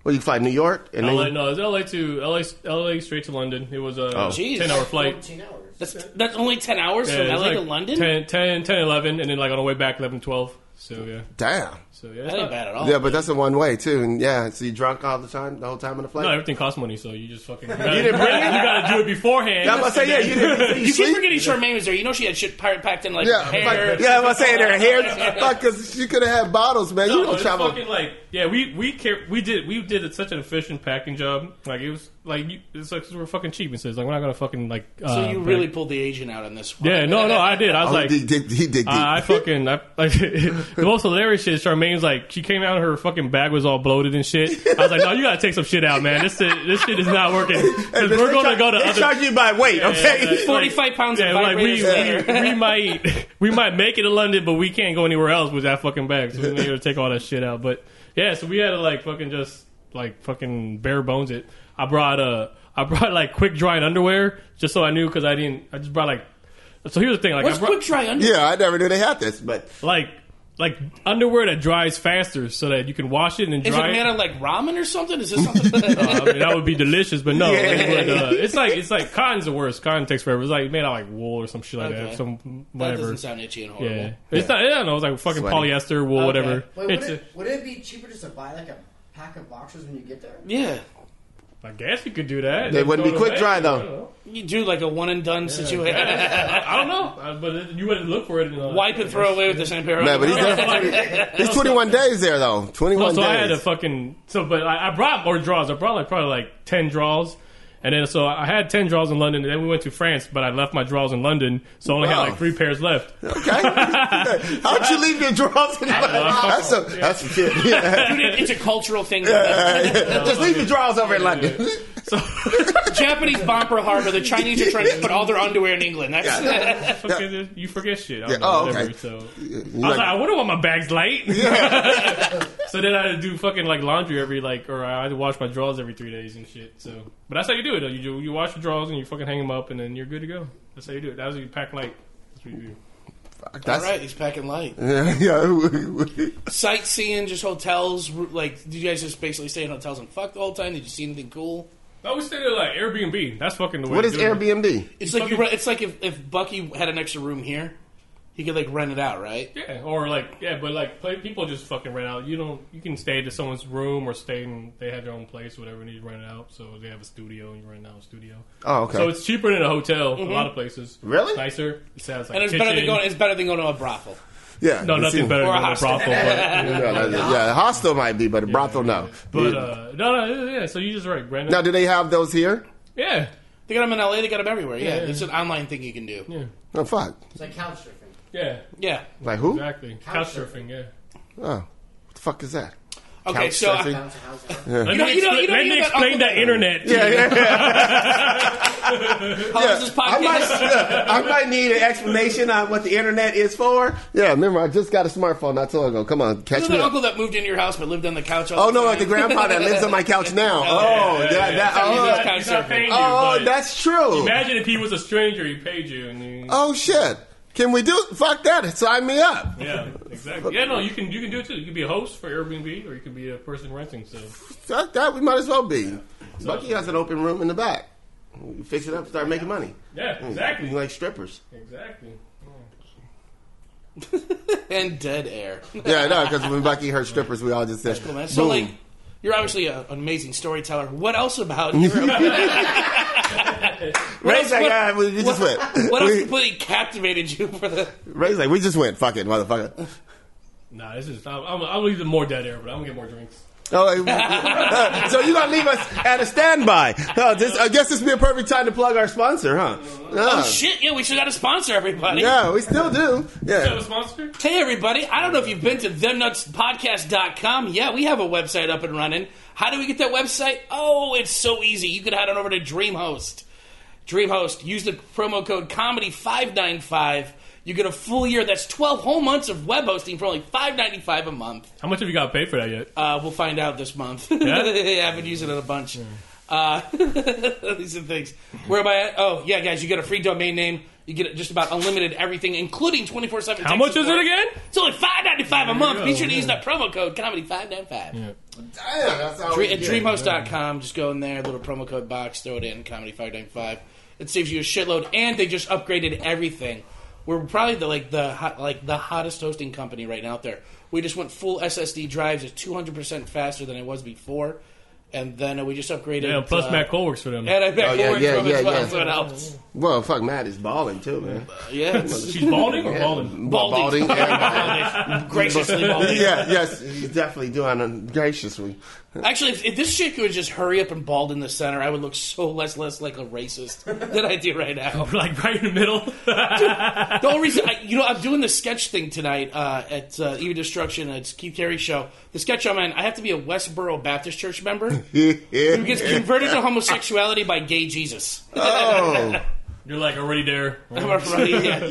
Speaker 2: Well, you fly New York and
Speaker 5: L A,
Speaker 2: then
Speaker 5: no, it's L A to L A, L A straight to London. It was a
Speaker 2: Oh.
Speaker 4: Jeez.
Speaker 5: ten hour flight.
Speaker 1: fourteen hours.
Speaker 4: That's that's only ten hours
Speaker 5: Yeah,
Speaker 4: from
Speaker 5: it's
Speaker 4: L A to
Speaker 5: like
Speaker 4: London.
Speaker 5: ten, ten, ten, eleven, and then like on the way back eleven, twelve. So yeah,
Speaker 2: damn.
Speaker 5: so yeah, it's
Speaker 4: That ain't
Speaker 5: not-
Speaker 4: bad at all.
Speaker 2: Yeah, but that's a one way too, and yeah. So you drunk all the time, the whole time on the flight.
Speaker 5: No, everything costs money, so you just fucking. You, gotta,
Speaker 2: didn't bring it?
Speaker 5: You gotta do it beforehand.
Speaker 2: Yeah, I'm about to say yeah. You didn't. You,
Speaker 4: You keep
Speaker 2: sleep?
Speaker 4: forgetting Charmaine was there. You know she had shit pirate packed in like
Speaker 2: Yeah,
Speaker 4: hair.
Speaker 2: like, yeah. I'm about to say their hair. Fuck, because she could have had bottles, man. You
Speaker 5: No,
Speaker 2: don't
Speaker 5: it's
Speaker 2: travel.
Speaker 5: fucking like yeah. We we care, we did we did such an efficient packing job. Like it was like you, it's like 'cause we're fucking cheap and says like we're not gonna fucking like. Uh,
Speaker 4: So you
Speaker 5: pack-
Speaker 4: really pulled the Asian out on this one.
Speaker 5: Yeah, no, no, I did. I was
Speaker 2: Oh,
Speaker 5: like,
Speaker 2: he dig, he dig deep.
Speaker 5: I, I fucking, I, like, the most hilarious shit is Charmaine's like, she came out, her fucking bag was all bloated and shit. I was like, no, you gotta take some shit out, man. This shit, this shit is not working. 'Cause
Speaker 2: Hey,
Speaker 5: we're
Speaker 2: they
Speaker 5: gonna
Speaker 2: char-
Speaker 5: go to
Speaker 2: they
Speaker 5: other.
Speaker 2: charge you by weight,
Speaker 5: Yeah,
Speaker 2: okay?
Speaker 5: yeah, like-
Speaker 4: forty-five pounds of
Speaker 5: yeah, like we,
Speaker 4: vibrators later.
Speaker 5: we, we might, we might make it to London, but we can't go anywhere else with that fucking bag. So we made her take all that shit out. But yeah, so we had to like fucking just like fucking bare bones it. I brought uh, I brought like quick drying underwear just so I knew because I didn't. I just brought like. So here's the thing, like
Speaker 4: What's
Speaker 5: I brought,
Speaker 4: quick dry under?
Speaker 2: Yeah, I never knew they had this, but
Speaker 5: like like underwear that dries faster so that you can wash it and then
Speaker 4: Is it
Speaker 5: dry
Speaker 4: made of like ramen or something? Is this something?
Speaker 5: Uh, I mean, that would be delicious, but no,
Speaker 2: Yeah.
Speaker 5: like, but, uh, it's like it's like cotton's the worst. Cotton takes forever. It's like made out of like wool or some shit like
Speaker 4: Okay.
Speaker 5: that. Some
Speaker 4: That
Speaker 5: whatever.
Speaker 4: doesn't sound itchy and horrible.
Speaker 5: Yeah, it's not. Yeah, no, it's like fucking
Speaker 2: Sweaty.
Speaker 5: polyester wool,
Speaker 4: Okay.
Speaker 5: whatever.
Speaker 1: Wait, would
Speaker 5: It's.
Speaker 1: it, would it be cheaper just to buy like a pack of boxers when you get there?
Speaker 4: Yeah.
Speaker 5: I guess you could do that.
Speaker 2: They wouldn't be
Speaker 5: Throw it
Speaker 2: quick
Speaker 5: away.
Speaker 2: dry,
Speaker 5: I
Speaker 2: though.
Speaker 5: don't know.
Speaker 4: You do like a one and done situation.
Speaker 5: I don't know, uh, but it, you wouldn't look for it. In, uh,
Speaker 4: Wipe and throw away with the same pair of
Speaker 2: man, but he's there for twenty, he's twenty-one days there though.
Speaker 5: No,
Speaker 2: twenty-one
Speaker 5: so
Speaker 2: days.
Speaker 5: I had to fucking so, but I, I brought more draws. I brought like probably like ten draws, and then so I had ten draws in London, and then we went to France, but I left my draws in London, so I only
Speaker 2: Wow.
Speaker 5: had like three pairs left.
Speaker 2: Okay. How'd you leave your drawers in That's some, that's some shit. Yeah.
Speaker 4: Dude, it- it's a cultural thing.
Speaker 2: Just leave your drawers over in London.
Speaker 5: So
Speaker 4: Japanese bomb Pearl Harbor. The Chinese are trying to put all their underwear in England. That's
Speaker 5: fucking, you forget shit. I don't
Speaker 2: Yeah,
Speaker 5: know,
Speaker 2: oh,
Speaker 5: whatever,
Speaker 2: okay.
Speaker 5: So
Speaker 2: You
Speaker 5: I was
Speaker 2: like-
Speaker 5: like, I wonder why my bag's light. So then I had to do fucking like laundry every like, or I had to wash my drawers every three days and shit. So, but that's how you do it. Though. You do you wash your drawers and you fucking hang them up, and then you're good to go. That's how you do it. That's how you pack light. That's what you do.
Speaker 4: all
Speaker 2: That's,
Speaker 4: right. He's packing light.
Speaker 2: yeah, yeah.
Speaker 4: Sightseeing, just hotels. Like, did you guys just basically stay in hotels and fuck the whole time? Did you see anything cool?
Speaker 5: I always stay there like Airbnb. That's fucking the way.
Speaker 2: What
Speaker 5: to
Speaker 2: is
Speaker 5: do it.
Speaker 2: Airbnb?
Speaker 4: It's like you. Re- It's like if, if Bucky had an extra room here, he could like rent it out, right?
Speaker 5: Yeah, or like yeah, but like play, people just fucking rent out. You don't. You can stay to someone's room or stay in. They have their own place, whatever. And you rent it out. So they have a studio and you rent out a studio.
Speaker 2: Oh, okay.
Speaker 5: So it's cheaper than a hotel. A lot of places.
Speaker 2: Really?
Speaker 5: It's nicer. It sounds like
Speaker 4: And it's
Speaker 5: kitchen.
Speaker 4: better than going. It's better than going to a brothel.
Speaker 2: yeah.
Speaker 5: No,
Speaker 2: you
Speaker 5: nothing
Speaker 2: see-
Speaker 5: better
Speaker 4: Or
Speaker 5: than
Speaker 4: a
Speaker 5: going to a
Speaker 4: hostel.
Speaker 5: brothel. But,
Speaker 2: Yeah, yeah, yeah, hostel might be, but a brothel, no.
Speaker 5: but uh, no, no, yeah. So you just right, Brandon.
Speaker 2: Now, do they have those here?
Speaker 5: Yeah,
Speaker 4: They got them in L A. They got them everywhere. Yeah,
Speaker 5: Yeah.
Speaker 4: it's an online thing you can do.
Speaker 5: yeah,
Speaker 2: Oh, fuck.
Speaker 1: It's like couch surfing.
Speaker 5: yeah.
Speaker 4: Yeah.
Speaker 2: Like who?
Speaker 5: Exactly. Couch
Speaker 1: Couch
Speaker 5: surfing. Yeah.
Speaker 2: Oh, what the fuck is that?
Speaker 4: Okay,
Speaker 2: Couch
Speaker 4: so
Speaker 2: surfing.
Speaker 1: Bounce a house out.
Speaker 5: Let
Speaker 4: You
Speaker 5: me,
Speaker 4: know- you know-
Speaker 5: expl-
Speaker 4: you know-
Speaker 5: let
Speaker 4: you
Speaker 5: me
Speaker 4: know that
Speaker 5: explain
Speaker 4: Uncle-
Speaker 5: that internet. to
Speaker 2: Yeah,
Speaker 5: you.
Speaker 2: yeah,
Speaker 4: how is this
Speaker 2: I might,
Speaker 4: podcast?
Speaker 2: I might need an explanation on what the internet is for. Yeah, remember, I just got a smartphone not too long ago. Come on, catch
Speaker 4: Isn't
Speaker 2: me
Speaker 4: that
Speaker 2: up.
Speaker 4: uncle that moved into your house but lived on the couch all
Speaker 2: Oh,
Speaker 4: the
Speaker 2: no,
Speaker 4: time?
Speaker 2: like the grandpa that lives on my couch now. Oh, that, that,
Speaker 4: yeah.
Speaker 2: oh,
Speaker 5: He's not,
Speaker 4: Couch
Speaker 5: he's not
Speaker 4: surfing.
Speaker 5: paying you,
Speaker 2: oh,
Speaker 5: but
Speaker 2: that's true.
Speaker 5: imagine if he was a stranger, he paid you, and you,
Speaker 2: Oh, shit. Can we do Fuck that. Sign me up.
Speaker 5: yeah, exactly. Yeah, no, you can you can do it too. You can be a host for Airbnb, or you can be a person renting. So
Speaker 2: Fuck that. We might as well be. Bucky has an open room in the back. We fix it up, start making money.
Speaker 5: yeah, exactly,
Speaker 2: Like strippers.
Speaker 5: exactly.
Speaker 4: and dead air.
Speaker 2: Yeah, no, because when Bucky heard strippers, we all just said,
Speaker 4: Cool, man. So,
Speaker 2: boom.
Speaker 4: like, you're obviously a, an amazing storyteller. What else about you?
Speaker 2: Ray's like,
Speaker 4: what-
Speaker 2: ah, we we just went.
Speaker 4: What else
Speaker 2: We-
Speaker 4: completely captivated you for the?
Speaker 2: Ray's like, we just went. Fuck it, motherfucker.
Speaker 5: Nah, this is. I'm, I'm, I'll leave them more dead air, but I'm gonna get more drinks.
Speaker 2: Oh, uh, so you're gonna leave us at a standby? Oh, this, I guess this would be a perfect time to plug our sponsor, huh?
Speaker 4: Oh
Speaker 2: Yeah.
Speaker 4: shit! Yeah, we should got to sponsor everybody.
Speaker 2: Yeah, we still do.
Speaker 5: Is that
Speaker 2: Yeah.
Speaker 5: a sponsor?
Speaker 4: Hey everybody! I don't know if you've been to the nuts podcast dot com. Yeah, we have a website up and running. How do we get that website? Oh, it's so easy. You can head on over to DreamHost. DreamHost. Use the promo code comedy five ninety-five. You get a full year. That's twelve whole months of web hosting for only five ninety-five a month.
Speaker 5: How much have you got paid for that yet?
Speaker 4: Uh, we'll find out this month.
Speaker 5: Yeah?
Speaker 4: I've been using it a bunch. Uh, these are things. Where am I at? Oh, yeah, guys, you get a free domain name. You get just about unlimited everything, including twenty-four seven
Speaker 5: How much is it again?
Speaker 4: It's only five ninety-five a
Speaker 5: There
Speaker 4: month.
Speaker 5: you
Speaker 4: Be
Speaker 5: go,
Speaker 4: sure to
Speaker 5: yeah.
Speaker 4: use that promo code comedy five ninety-five.
Speaker 5: Yeah.
Speaker 2: Damn, that's how
Speaker 4: Dream,
Speaker 2: we
Speaker 4: at
Speaker 2: get.
Speaker 4: dreamhost dot com, just go in there, little promo code box, throw it in, comedy five ninety-five. It saves you a shitload, and they just upgraded everything. We're probably the like the hot, like the hottest hosting company right now out there. We just went full S S D drives. It's two hundred percent faster than it was before, and then uh, we just upgraded.
Speaker 5: Yeah, plus
Speaker 4: uh,
Speaker 5: Matt Cole works for them.
Speaker 4: And I bet
Speaker 2: Oh, yeah,
Speaker 4: Cole
Speaker 2: yeah,
Speaker 4: from
Speaker 2: yeah,
Speaker 4: as well,
Speaker 2: yeah.
Speaker 4: so it helps.
Speaker 2: Well, fuck, Matt is balling too, man.
Speaker 4: Yeah, it's
Speaker 5: She's balding or balling?
Speaker 4: balding.
Speaker 2: Balding. and-
Speaker 4: Graciously balding.
Speaker 2: yeah, yes, he's definitely doing it graciously.
Speaker 4: Actually, if, if this chick would just hurry up and bald in the center, I would look so less less like a racist than I do right now.
Speaker 5: Like right in the middle.
Speaker 4: The only reason, I, you know, I'm doing the sketch thing tonight uh, at uh, Even Destruction. It's Keith Carey show. The sketch I'm in, I have to be a Westboro Baptist Church member who gets converted to homosexuality by gay Jesus.
Speaker 2: Oh,
Speaker 5: You're like already there.
Speaker 4: I'm already, yeah.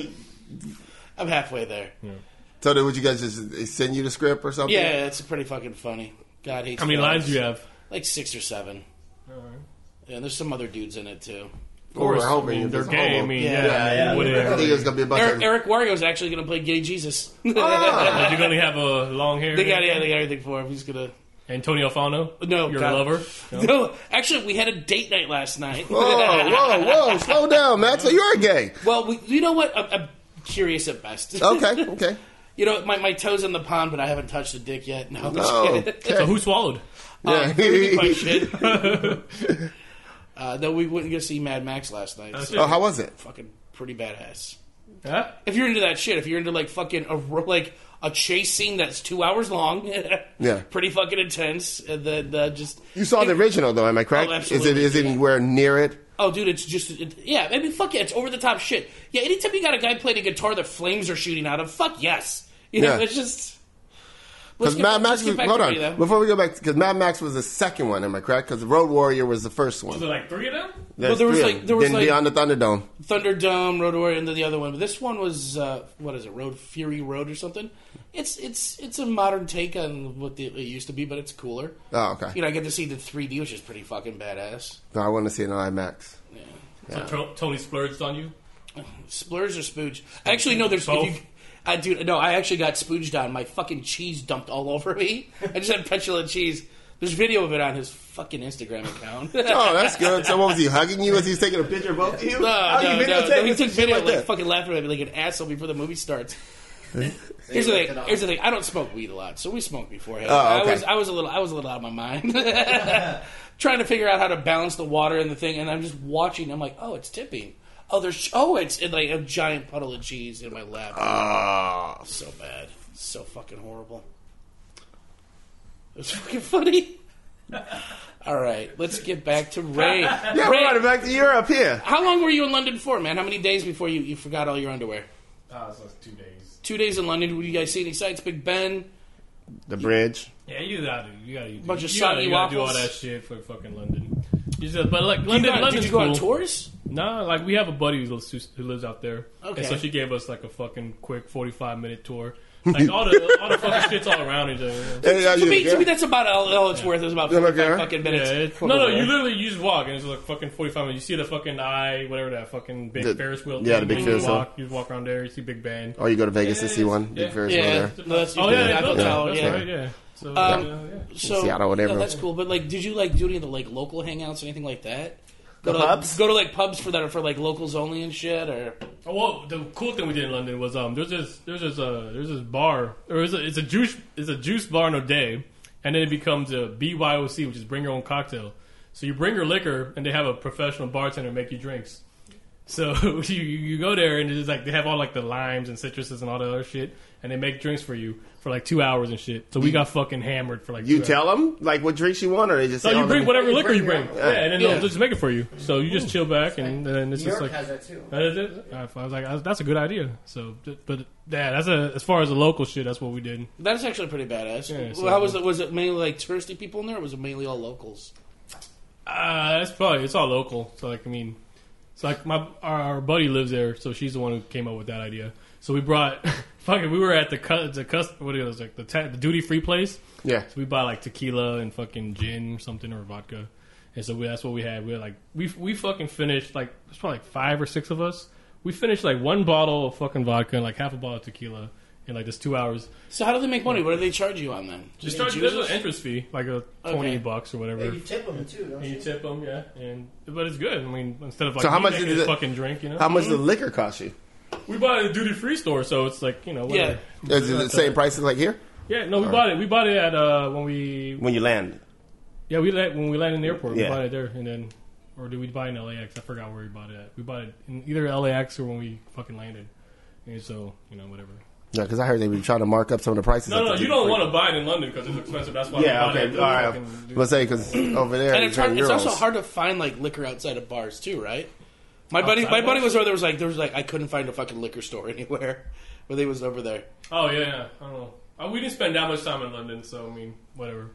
Speaker 4: I'm halfway there.
Speaker 2: so then would you guys just send you the script or something?
Speaker 4: Yeah, it's pretty fucking funny. God hates
Speaker 5: How many
Speaker 4: dogs.
Speaker 5: lines do you have?
Speaker 4: Like six or seven. Yeah, and there's some other dudes in it too.
Speaker 2: Of course, we're
Speaker 5: I
Speaker 2: hoping
Speaker 5: mean,
Speaker 2: if
Speaker 5: they're
Speaker 2: it's
Speaker 5: gay. I
Speaker 2: homo.
Speaker 5: mean,
Speaker 4: Yeah.
Speaker 5: yeah.
Speaker 1: Yeah,
Speaker 5: I
Speaker 1: yeah.
Speaker 5: mean, what
Speaker 2: I
Speaker 5: are-
Speaker 2: think there's gonna be a bunch
Speaker 4: Eric,
Speaker 2: of.
Speaker 4: Eric Wario is actually going to play gay Jesus.
Speaker 2: Ah.
Speaker 5: You're gonna have a long hair.
Speaker 4: They got yeah, they got everything for him. He's gonna.
Speaker 5: Antonio Alfano.
Speaker 4: No,
Speaker 5: You're
Speaker 4: God.
Speaker 5: a lover. No?
Speaker 4: No, actually, we had a date night last night.
Speaker 2: Whoa, whoa, whoa! Slow down, Matt. So you're gay?
Speaker 4: Well, we, you know what? I'm, I'm curious at best.
Speaker 2: Okay, okay.
Speaker 4: You know, my, my toe's in the pond, but I haven't touched a dick yet. No, I'm just
Speaker 2: Oh,
Speaker 4: kidding.
Speaker 2: okay.
Speaker 5: So who swallowed?
Speaker 4: Uh,
Speaker 2: Yeah.
Speaker 4: very good question. uh, no, we wouldn't go see Mad Max last night.
Speaker 5: That's
Speaker 4: So
Speaker 2: Oh, how was it?
Speaker 4: fucking pretty badass.
Speaker 5: Huh?
Speaker 4: If you're into that shit, if you're into like fucking a, ro- like a chase scene that's two hours long,
Speaker 2: Yeah.
Speaker 4: pretty fucking intense, and then uh, just
Speaker 2: You saw the original though, am I correct?
Speaker 4: Oh,
Speaker 2: is it
Speaker 4: absolutely,
Speaker 2: is it
Speaker 4: yeah.
Speaker 2: anywhere near it?
Speaker 4: oh, dude, it's just it, yeah. I mean, fuck yeah, it's over the top shit. Yeah, anytime you got a guy playing a guitar that flames are shooting out of, fuck yes. You know,
Speaker 2: Yeah.
Speaker 4: it's just. Let's
Speaker 2: Because
Speaker 4: get
Speaker 2: Mad
Speaker 4: back-
Speaker 2: Max
Speaker 4: let's get
Speaker 2: was
Speaker 4: back
Speaker 2: hold
Speaker 4: to
Speaker 2: on
Speaker 4: me, though.
Speaker 2: before we go back because Mad Max was the second one, am I correct? Because Road Warrior was the first one.
Speaker 5: Was there like three of them?
Speaker 2: There's
Speaker 4: there was,
Speaker 2: three of
Speaker 4: like-
Speaker 2: them.
Speaker 4: there was,
Speaker 2: then
Speaker 4: like-
Speaker 2: Beyond the Thunderdome.
Speaker 4: Thunderdome, Road Warrior, and then the other one. But this one was uh, what is it? Road Fury Road or something. It's it's it's a modern take on what the, it used to be, but it's cooler.
Speaker 2: Oh, okay.
Speaker 4: You know, I get to see the three D, which is pretty fucking badass.
Speaker 2: No, I want to see it on IMAX.
Speaker 5: So Tro- Tony splurged on you?
Speaker 4: Splurge or spooge? Actually, no. There's
Speaker 5: Both.
Speaker 4: if you, I do no. I actually got spooged on. My fucking cheese dumped all over me. I just had petulant cheese. There's video of it on his fucking Instagram account.
Speaker 2: Oh, that's good. So what was he hugging you as he's taking a picture of both of you?
Speaker 4: No,
Speaker 2: How
Speaker 4: no,
Speaker 2: you
Speaker 4: no,
Speaker 2: videotaping
Speaker 4: no. He
Speaker 2: some
Speaker 4: took
Speaker 2: shit
Speaker 4: video,
Speaker 2: like
Speaker 4: like,
Speaker 2: that?
Speaker 4: fucking laughing at me like an asshole before the movie starts. Here's the
Speaker 1: They
Speaker 4: thing.
Speaker 1: ripped it
Speaker 4: Here's the
Speaker 1: off.
Speaker 4: thing. I don't smoke weed a lot, so we smoked beforehand.
Speaker 2: Oh,
Speaker 4: I
Speaker 2: okay.
Speaker 4: was, I was a little, I was a little out of my mind, trying to figure out how to balance the water and the thing, and I'm just watching. I'm like, oh, it's tipping. Oh, there's, oh, it's in like a giant puddle of cheese in my lap.
Speaker 2: Oh.
Speaker 4: So bad, so fucking horrible. It was fucking funny. All right, let's get back to Ray.
Speaker 2: Yeah,
Speaker 4: Ray,
Speaker 2: we're running back to Europe here.
Speaker 4: how long were you in London for, man? How many days before you, you forgot all your underwear?
Speaker 5: Oh, so it's two days.
Speaker 4: Two days in London. Did you guys see any sights? Big Ben.
Speaker 2: The bridge.
Speaker 5: Yeah, you gotta, you gotta,
Speaker 4: Bunch
Speaker 5: you
Speaker 4: of
Speaker 5: gotta,
Speaker 4: soggy
Speaker 5: you gotta do all
Speaker 4: waffles.
Speaker 5: that shit for fucking London. You just, but like
Speaker 4: Did you
Speaker 5: London,
Speaker 4: go,
Speaker 5: London's
Speaker 4: did you go
Speaker 5: cool.
Speaker 4: on tours?
Speaker 5: Nah, like we have a buddy who lives, who lives out there,
Speaker 4: Okay.
Speaker 5: and so she gave us like a fucking quick forty-five minute tour. Like all the all the fucking shit's all around each other. you know?
Speaker 2: Hey, yeah,
Speaker 4: To
Speaker 2: yeah,
Speaker 4: me,
Speaker 2: yeah.
Speaker 4: to me, that's about all, all it's worth. Is about
Speaker 2: Yeah,
Speaker 4: forty-five
Speaker 2: okay.
Speaker 4: fucking
Speaker 5: Yeah,
Speaker 4: minutes.
Speaker 5: it's, no, no, you literally you just walk and it's like fucking forty-five minutes. You see the fucking eye, whatever that fucking big
Speaker 2: The-
Speaker 5: Ferris wheel.
Speaker 2: yeah,
Speaker 5: thing,
Speaker 2: the big
Speaker 5: you
Speaker 2: Ferris wheel.
Speaker 5: walk, You just walk around there. You see Big Ben.
Speaker 2: Or you go to Vegas to
Speaker 5: Yeah,
Speaker 2: see one.
Speaker 5: yeah.
Speaker 2: Big Ferris
Speaker 4: Yeah,
Speaker 2: wheel there.
Speaker 4: no, that's
Speaker 5: Oh yeah,
Speaker 4: yeah,
Speaker 5: yeah,
Speaker 4: Eiffel
Speaker 5: that's,
Speaker 4: Tower,
Speaker 5: that's
Speaker 4: yeah.
Speaker 5: right. Yeah. So
Speaker 4: Um,
Speaker 5: uh, yeah.
Speaker 4: So
Speaker 2: Seattle, whatever.
Speaker 4: no, that's cool. But like, did you like do any of the like local hangouts, anything like that? Go
Speaker 2: The
Speaker 4: to, like,
Speaker 2: pubs?
Speaker 4: Go to like pubs for that are for like locals only and shit, or
Speaker 5: Oh, well, the cool thing we did in London was um, there's this there's this uh, there's this bar or it's a, it's a juice it's a juice bar in a day, and then it becomes a B Y O C, which is bring your own cocktail. So you bring your liquor, and they have a professional bartender make you drinks. So you you go there, and it's like they have all like the limes and citruses and all the other shit, and they make drinks for you for like two hours and shit. So we got fucking hammered for like
Speaker 2: You
Speaker 5: two
Speaker 2: tell them like what drinks you want, or they just
Speaker 5: So
Speaker 2: say,
Speaker 5: you
Speaker 2: oh,
Speaker 5: bring
Speaker 2: let me-
Speaker 5: whatever
Speaker 1: you
Speaker 5: liquor
Speaker 1: bring
Speaker 5: you bring,
Speaker 1: your
Speaker 5: yeah,
Speaker 1: own.
Speaker 5: and then
Speaker 4: Yeah.
Speaker 5: they'll just make it for you. So you just chill back, and then it's
Speaker 1: New
Speaker 5: just
Speaker 1: York
Speaker 5: like
Speaker 1: has that too.
Speaker 5: that is it. I was like, that's a good idea. So, but yeah, that's a as far as the local shit, that's what we did.
Speaker 4: that's actually pretty badass.
Speaker 5: Yeah,
Speaker 4: Well,
Speaker 5: so-
Speaker 4: how was it? Was it mainly like touristy people in there, or was it mainly all locals?
Speaker 5: Uh, that's probably it's all local. So like, I mean, it's like my our, our buddy lives there, so she's the one who came up with that idea. So we brought fucking we were at the cu- the cus- what it was like the ta- the duty free place.
Speaker 2: Yeah.
Speaker 5: So we bought like tequila and fucking gin or something or vodka. And so we, that's what we had. We had like we we fucking finished like there's probably like five or six of us. We finished like one bottle of fucking vodka and like half a bottle of tequila in like just two hours.
Speaker 4: So how do they make money? What do they charge you on then?
Speaker 5: Just
Speaker 4: Just
Speaker 5: charge
Speaker 4: juices?
Speaker 5: there's an entrance fee, like a twenty
Speaker 4: Okay.
Speaker 5: bucks or whatever.
Speaker 1: Yeah, you tip them too, don't
Speaker 5: And
Speaker 1: you?
Speaker 5: you tip them, yeah. And but it's good. I mean, instead of like
Speaker 2: So how
Speaker 5: me
Speaker 2: much
Speaker 5: making
Speaker 2: did
Speaker 5: a
Speaker 2: it-
Speaker 5: fucking drink, you know.
Speaker 2: How much does the liquor cost you?
Speaker 5: We bought it at a duty free store, so it's like you know. Whatever.
Speaker 2: Is it the same price as like here
Speaker 5: Yeah, no, we bought it. We bought it at uh when we
Speaker 2: when you land?
Speaker 5: yeah we let when we landed in the airport.
Speaker 2: Yeah.
Speaker 5: We bought it there, and then or did we buy it in L A X? I forgot where we bought it at. We bought it in either L A X or when we fucking landed. And so you know whatever.
Speaker 2: Yeah, because I heard they were trying to mark up some of the prices.
Speaker 5: No,
Speaker 2: at
Speaker 5: no,
Speaker 2: the
Speaker 5: you don't
Speaker 2: duty-free.
Speaker 5: want to buy it in London because it's expensive. That's why
Speaker 2: Yeah,
Speaker 5: we bought
Speaker 2: okay,
Speaker 5: it.
Speaker 2: all right.
Speaker 5: Fucking-
Speaker 2: Let's say because over there,
Speaker 4: And it's, hard, it's
Speaker 2: euros.
Speaker 4: also hard to find like liquor outside of bars too, right? My buddy,
Speaker 5: Outside
Speaker 4: my buddy
Speaker 5: bars?
Speaker 4: was over there. Was like there was like I couldn't find a fucking liquor store anywhere, but they was over there.
Speaker 5: Oh yeah, yeah. I don't know. Uh, we didn't spend that much time in London, so I mean, whatever.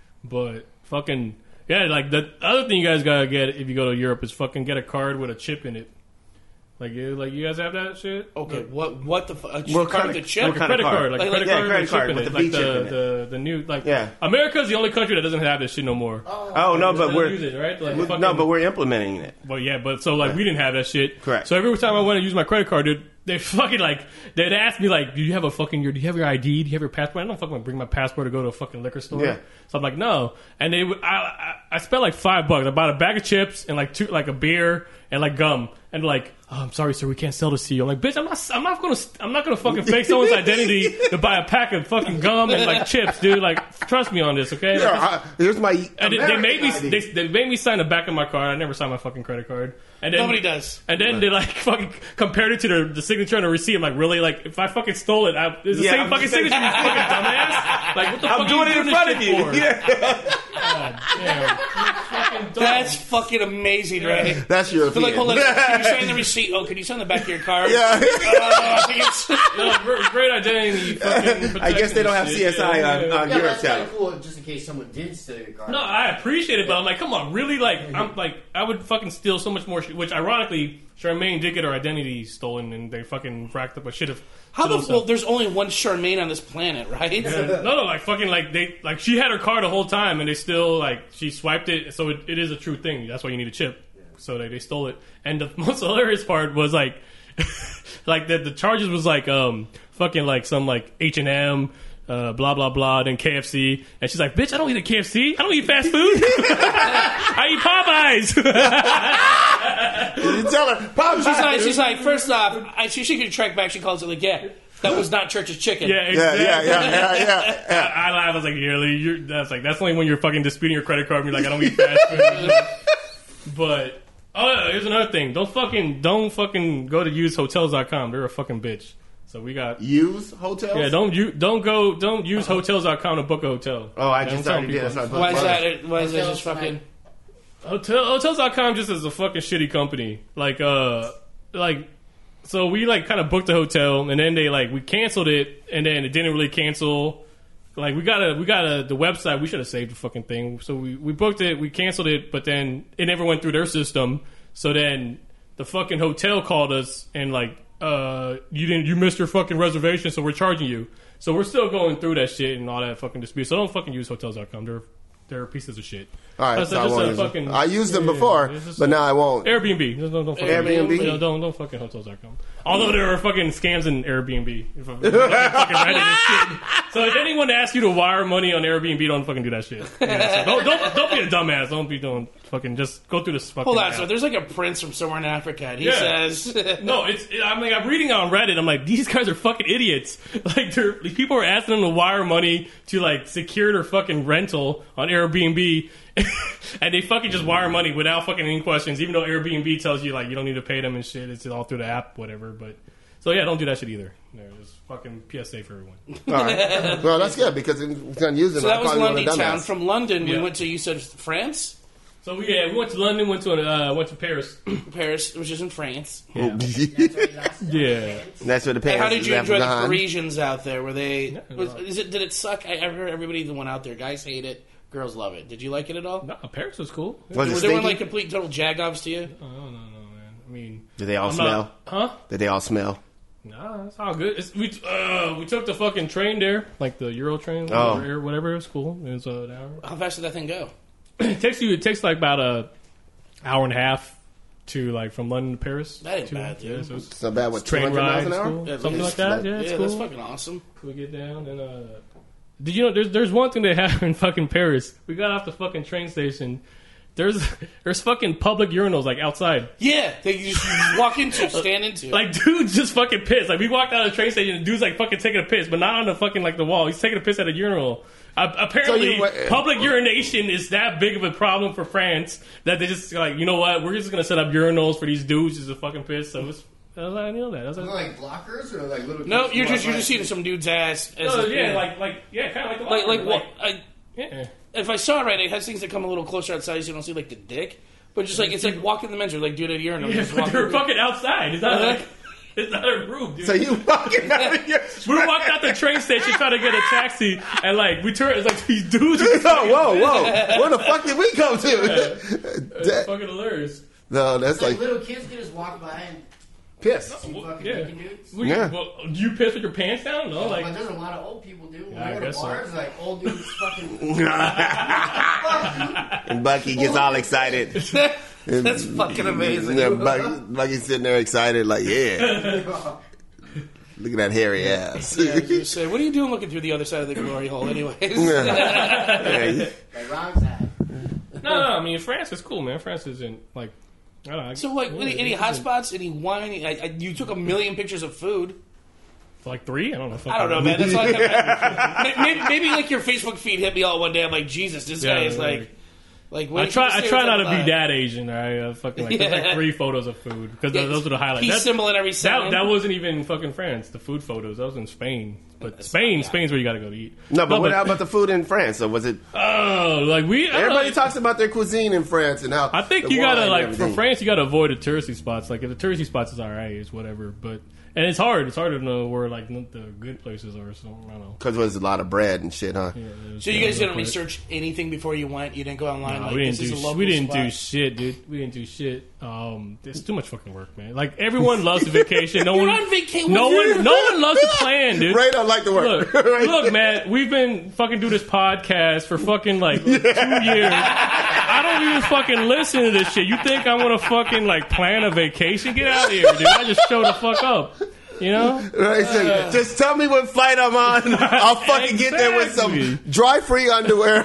Speaker 5: But fucking yeah, like the other thing you guys gotta get if you go to Europe is fucking get a card with a chip in it. Like, you, like you guys have that shit?
Speaker 4: Okay,
Speaker 5: The-
Speaker 4: what what the fuck? A
Speaker 2: What
Speaker 4: card
Speaker 2: kind
Speaker 4: with
Speaker 2: of-
Speaker 4: a chip?
Speaker 2: what
Speaker 5: Like a
Speaker 2: kind of
Speaker 5: credit
Speaker 2: card?
Speaker 5: card, like,
Speaker 4: Like-
Speaker 5: a credit
Speaker 4: yeah,
Speaker 5: card
Speaker 2: credit
Speaker 5: with a chip
Speaker 2: card
Speaker 5: in
Speaker 2: with
Speaker 5: it,
Speaker 2: the
Speaker 5: like
Speaker 2: V
Speaker 5: the,
Speaker 2: chip in it.
Speaker 5: the the new like.
Speaker 2: Yeah.
Speaker 5: America's the only country that doesn't have this shit no more.
Speaker 2: Oh no,
Speaker 5: They
Speaker 2: but
Speaker 5: don't
Speaker 2: we're
Speaker 5: use it, right? Like,
Speaker 2: we-
Speaker 5: fucking-
Speaker 2: no, but we're implementing it.
Speaker 5: Well, yeah, but so like we didn't have that shit.
Speaker 2: Correct.
Speaker 5: So every time I went to use my credit card, dude, they fucking like they'd ask me like, "Do you have a fucking your? Do you have your I D? Do you have your passport?" I don't fucking bring my passport to go to a fucking liquor store.
Speaker 2: Yeah.
Speaker 5: So I'm like, no, and they would. I, I I spent like five bucks. I bought a bag of chips and like two like a beer and like gum and like. Oh, I'm sorry, sir. We can't sell this to you. I'm like, bitch. I'm not. I'm not gonna. I'm not gonna fucking fake someone's identity to buy a pack of fucking gum and like chips, dude. Like, trust me on this, okay?
Speaker 2: Yeah,
Speaker 5: Like,
Speaker 2: I, here's my.
Speaker 5: and they, they made me.
Speaker 2: American I D.
Speaker 5: They, they made me sign the back of my card. I never signed my fucking credit card. And then,
Speaker 4: Nobody does.
Speaker 5: And then they like fucking compared it to the, the signature on the receipt. I'm like, really? Like, if I fucking stole it, I, it's the
Speaker 2: Yeah,
Speaker 5: same
Speaker 2: I'm
Speaker 5: fucking
Speaker 2: just saying-
Speaker 5: signature. You fucking dumbass. Like, what the
Speaker 2: I'm
Speaker 5: fuck
Speaker 2: doing
Speaker 5: are
Speaker 2: it
Speaker 5: you
Speaker 2: in
Speaker 5: doing
Speaker 2: front
Speaker 5: this
Speaker 2: of
Speaker 5: shit
Speaker 2: you.
Speaker 5: for?
Speaker 2: Yeah.
Speaker 5: God damn. You fucking dumb.
Speaker 4: That's fucking amazing, right?
Speaker 2: That's
Speaker 4: They're
Speaker 2: European.
Speaker 4: like, hold on, can you sign the receipt? Oh, can you sign the back of your card?
Speaker 2: Yeah.
Speaker 4: Uh, I think it's-
Speaker 5: No, great, great identity. Fucking
Speaker 2: I guess they don't have
Speaker 5: protecting
Speaker 2: C S I
Speaker 5: shit.
Speaker 2: on,
Speaker 5: Yeah.
Speaker 2: on
Speaker 1: Yeah,
Speaker 2: Europe
Speaker 1: that's kind
Speaker 2: channel.
Speaker 1: of cool, just in case someone did steal your card.
Speaker 5: No, I appreciate it, but I'm like, come on, really? Like, I'm like, I would fucking steal so much more shit. Which, ironically, Charmaine did get her identity stolen, and they fucking racked up a shit of.
Speaker 4: How the
Speaker 5: little
Speaker 4: well?
Speaker 5: stuff.
Speaker 4: There's only one Charmaine on this planet, right?
Speaker 5: No, no, like fucking, like they, like she had her card the whole time, and they still like she swiped it, so it, it is a true thing. That's why you need a chip. So they, they stole it, and the most hilarious part was like, like the the charges was like um fucking like some like H and M. Uh, blah blah blah. Then K F C, and she's like, "Bitch, I don't eat a K F C. I don't eat fast food. I eat Popeyes."
Speaker 2: You tell her, Pop,
Speaker 4: She's like, she's like, first off, I, she, she could track back. She calls it like, yeah, that was not Church's chicken.
Speaker 5: Yeah,
Speaker 2: yeah,
Speaker 5: exactly.
Speaker 2: yeah, yeah, yeah, yeah, yeah.
Speaker 5: I, I laugh. I was like, "Yearly, you're that's like that's only when you're fucking disputing your credit card and you're like, I don't eat fast food." But oh, yeah, here's another thing. Don't fucking don't fucking go to use hotels dot com. They're a fucking bitch. So we got
Speaker 2: Use hotels?
Speaker 5: yeah. Don't you don't go don't use hotels dot com to book a hotel.
Speaker 2: Oh, I
Speaker 5: Yeah,
Speaker 2: just
Speaker 5: I'm telling
Speaker 2: already did.
Speaker 5: people.
Speaker 2: That's what I
Speaker 4: Why is
Speaker 2: put-
Speaker 4: that? Why is that just
Speaker 1: Hotels,
Speaker 4: fucking?
Speaker 5: Hotel hotels dot com just is a fucking shitty company. Like uh like so we like kind of booked the hotel and then they like we canceled it and then it didn't really cancel. Like we got a we got a the website, we should have saved the fucking thing. So we, we booked it, we canceled it, but then it never went through their system. So then the fucking hotel called us and like uh you didn't you missed your fucking reservation, so we're charging you. So we're still going through that shit and all that fucking dispute. So don't fucking use hotels dot com. They're they're pieces of shit.
Speaker 2: All right,
Speaker 5: That's
Speaker 2: so I,
Speaker 5: just
Speaker 2: won't
Speaker 5: a
Speaker 2: use them.
Speaker 5: fucking-
Speaker 2: I used them
Speaker 5: yeah,
Speaker 2: before,
Speaker 5: it's just
Speaker 2: but
Speaker 5: a-
Speaker 2: now I won't.
Speaker 5: Airbnb. Just don't, don't fucking
Speaker 2: Airbnb?
Speaker 5: No, don't don't fucking hotels dot com. Although there are fucking scams in Airbnb. If I'm fucking Reddit and shit. So if anyone asks you to wire money on Airbnb, don't fucking do that shit. Yeah, so don't, don't don't be a dumbass. Don't be doing fucking. Just go through this fucking.
Speaker 4: Hold on,
Speaker 5: app.
Speaker 4: so there's like a prince from somewhere in Africa, and he
Speaker 5: Yeah.
Speaker 4: says,
Speaker 5: No, it's. It, I'm like I'm reading on Reddit. I'm like, these guys are fucking idiots. Like, they're people are asking them to wire money to like secure their fucking rental on Airbnb, and they fucking just wire money without fucking any questions. Even though Airbnb tells you like you don't need to pay them and shit. It's all through the app, whatever. But so yeah, don't do that shit either. No, just fucking P S A for everyone.
Speaker 2: All right. Well, that's good because if it's going to use them.
Speaker 4: so that
Speaker 2: I
Speaker 4: was
Speaker 2: probably
Speaker 4: London
Speaker 2: would've done
Speaker 4: town.
Speaker 2: that.
Speaker 4: From London, we
Speaker 5: Yeah.
Speaker 4: went to, you said France?
Speaker 5: So we, yeah, we went to London, went to uh, went to Paris.
Speaker 4: Paris, which is in France.
Speaker 5: Yeah.
Speaker 2: That's what the
Speaker 4: And
Speaker 2: pants
Speaker 4: how did you
Speaker 2: left
Speaker 4: enjoy the
Speaker 2: behind.
Speaker 4: Parisians out there? Were they?
Speaker 5: Yeah,
Speaker 4: Was,
Speaker 5: well.
Speaker 4: is it? Did it suck? I, I heard everybody that went out there. Guys hate it. Girls love it. Did you like it at all?
Speaker 5: No, Paris was cool.
Speaker 2: Was it
Speaker 4: Were they
Speaker 2: stinky?
Speaker 4: weren't like complete total jagoffs to you?
Speaker 5: Oh, no, no, man. I mean,
Speaker 2: Did they all
Speaker 5: I'm
Speaker 2: smell?
Speaker 5: not- huh?
Speaker 2: Did they all smell?
Speaker 5: Nah, it's all good. It's, we uh, we took the fucking train there, like the Euro train,
Speaker 2: Oh.
Speaker 5: or whatever. It was cool. It was uh, an hour.
Speaker 4: How fast did that thing go?
Speaker 5: it takes you. It takes like about a hour and a half to like from London to Paris.
Speaker 4: That ain't
Speaker 5: Two-
Speaker 4: bad, dude.
Speaker 5: Yeah, so it's
Speaker 2: It's not bad. What,
Speaker 5: train
Speaker 2: two hundred miles
Speaker 5: ride,
Speaker 2: an
Speaker 5: it's
Speaker 2: hour?
Speaker 5: cool.
Speaker 4: Yeah,
Speaker 5: something
Speaker 4: it's-
Speaker 5: like that. Yeah, it's
Speaker 4: yeah,
Speaker 5: cool.
Speaker 4: that's fucking awesome.
Speaker 5: We get down and uh, did you know there's there's one thing they have in fucking Paris. We got off the fucking train station. There's there's fucking public urinals like outside.
Speaker 4: Yeah, they you just you walk into, stand into.
Speaker 5: Like dudes just fucking piss. Like we walked out of the train station and dude's like fucking taking a piss, but not on the fucking like the wall. He's taking a piss at a urinal. Uh, apparently,
Speaker 2: So you-
Speaker 5: public urination is that big of a problem for France that they just like, you know what? We're just gonna set up urinals for these dudes just to fucking piss. So it's, I was like, I know that. I was
Speaker 1: Are
Speaker 5: like,
Speaker 1: they like blockers or like little?
Speaker 4: no,
Speaker 1: kids
Speaker 4: you're
Speaker 1: who
Speaker 4: just
Speaker 1: walk
Speaker 4: you're
Speaker 1: by
Speaker 4: just seeing
Speaker 1: and-
Speaker 4: some dude's ass. As
Speaker 5: oh
Speaker 4: a-
Speaker 5: yeah, like like yeah, kind of like the
Speaker 4: like like
Speaker 5: locker,
Speaker 4: what? I,
Speaker 5: yeah.
Speaker 4: if I saw it right, it has things that come a little closer outside, so you don't see like the dick. But just like it's like walking the men's or like dude at a urinal.
Speaker 5: Yeah,
Speaker 4: just
Speaker 5: but
Speaker 4: walking
Speaker 5: they're
Speaker 4: through.
Speaker 5: fucking outside. It's not like it's not a room, dude.
Speaker 2: So you walking out of your
Speaker 5: we walked out the train station trying to get a taxi, and like we turned, it's like these dudes. Are
Speaker 2: Oh, whoa, whoa! Where the fuck did we come to?
Speaker 5: It's
Speaker 2: That-
Speaker 5: fucking hilarious.
Speaker 2: no, that's
Speaker 1: It's like
Speaker 2: like
Speaker 1: little kids can just walk by and
Speaker 2: piss.
Speaker 1: see fucking
Speaker 5: Yeah.
Speaker 1: naked dudes.
Speaker 5: We,
Speaker 2: Yeah.
Speaker 5: well, do you piss with your pants down? No, like
Speaker 1: but there's a lot of old people do. When
Speaker 5: Yeah, I
Speaker 1: I go to
Speaker 5: guess so.
Speaker 1: bars, like old dudes fucking.
Speaker 2: And Bucky gets all excited.
Speaker 4: That's fucking amazing.
Speaker 2: Yeah, Bucky, Bucky's sitting there excited, like, yeah. Look at that hairy ass.
Speaker 4: Yeah, I was gonna say, what are you doing looking through the other side of the glory hole, anyways?
Speaker 2: Yeah.
Speaker 1: Like Ron's hat.
Speaker 5: no, no. I mean, France is cool, man. France isn't like I don't know.
Speaker 4: So, like,
Speaker 5: yeah,
Speaker 4: any, any
Speaker 5: it
Speaker 4: hot
Speaker 5: isn't-
Speaker 4: spots? Any wine? I, I, you took a million pictures of food.
Speaker 5: Like three? I don't know.
Speaker 4: I don't know, man. That's all I kept, maybe, maybe like your Facebook feed hit me all one day. I'm like, Jesus, this
Speaker 5: Yeah,
Speaker 4: guy is
Speaker 5: yeah,
Speaker 4: like,
Speaker 5: yeah.
Speaker 4: like.
Speaker 5: I
Speaker 4: waiting
Speaker 5: try.
Speaker 4: for the
Speaker 5: I try not to
Speaker 4: stereotype
Speaker 5: be
Speaker 4: line.
Speaker 5: that Asian. I uh, fucking like. There's
Speaker 4: Yeah.
Speaker 5: like three photos of food because
Speaker 4: Yeah,
Speaker 5: those are the highlights.
Speaker 4: Peace
Speaker 5: That's-
Speaker 4: symbol in every
Speaker 5: That,
Speaker 4: sign.
Speaker 5: that wasn't even fucking France. The food photos. That was in Spain. But Spain, Spain's where you got to go to eat.
Speaker 2: No, but what about the food in France? So was it?
Speaker 5: Oh, like we. I don't
Speaker 2: Everybody
Speaker 5: know.
Speaker 2: talks about their cuisine in France and how.
Speaker 5: I think
Speaker 2: the
Speaker 5: you gotta
Speaker 2: wine and
Speaker 5: like for
Speaker 2: everything.
Speaker 5: France, you gotta avoid the touristy spots. Like if the touristy spots is alright, it's whatever. But and it's hard. It's hard to know where like the good places are. So I don't know.
Speaker 2: Because there's a lot of bread and shit, huh?
Speaker 5: Yeah,
Speaker 4: So you guys
Speaker 5: yeah,
Speaker 4: didn't
Speaker 5: but-
Speaker 4: research anything before you went. You didn't go online.
Speaker 5: No,
Speaker 4: like,
Speaker 5: we didn't
Speaker 4: this
Speaker 5: do.
Speaker 4: is a
Speaker 5: sh-
Speaker 4: local
Speaker 5: We didn't do
Speaker 4: spot.
Speaker 5: shit, dude. We didn't do shit. Um, it's too much fucking work, man. Like everyone loves the vacation. No
Speaker 4: You're
Speaker 5: one.
Speaker 4: on vacation.
Speaker 5: No one. No one loves to plan, dude.
Speaker 2: Ray don't like to work.
Speaker 5: Look, look, man. We've been fucking do this podcast for fucking like two years. I don't even fucking listen to this shit. You think I want to fucking like plan a vacation? Get out of here, dude. I just show the fuck up. You know?
Speaker 2: Right, so just tell me what flight I'm on. I'll fucking get there with some
Speaker 5: Exactly.
Speaker 2: dry-free underwear.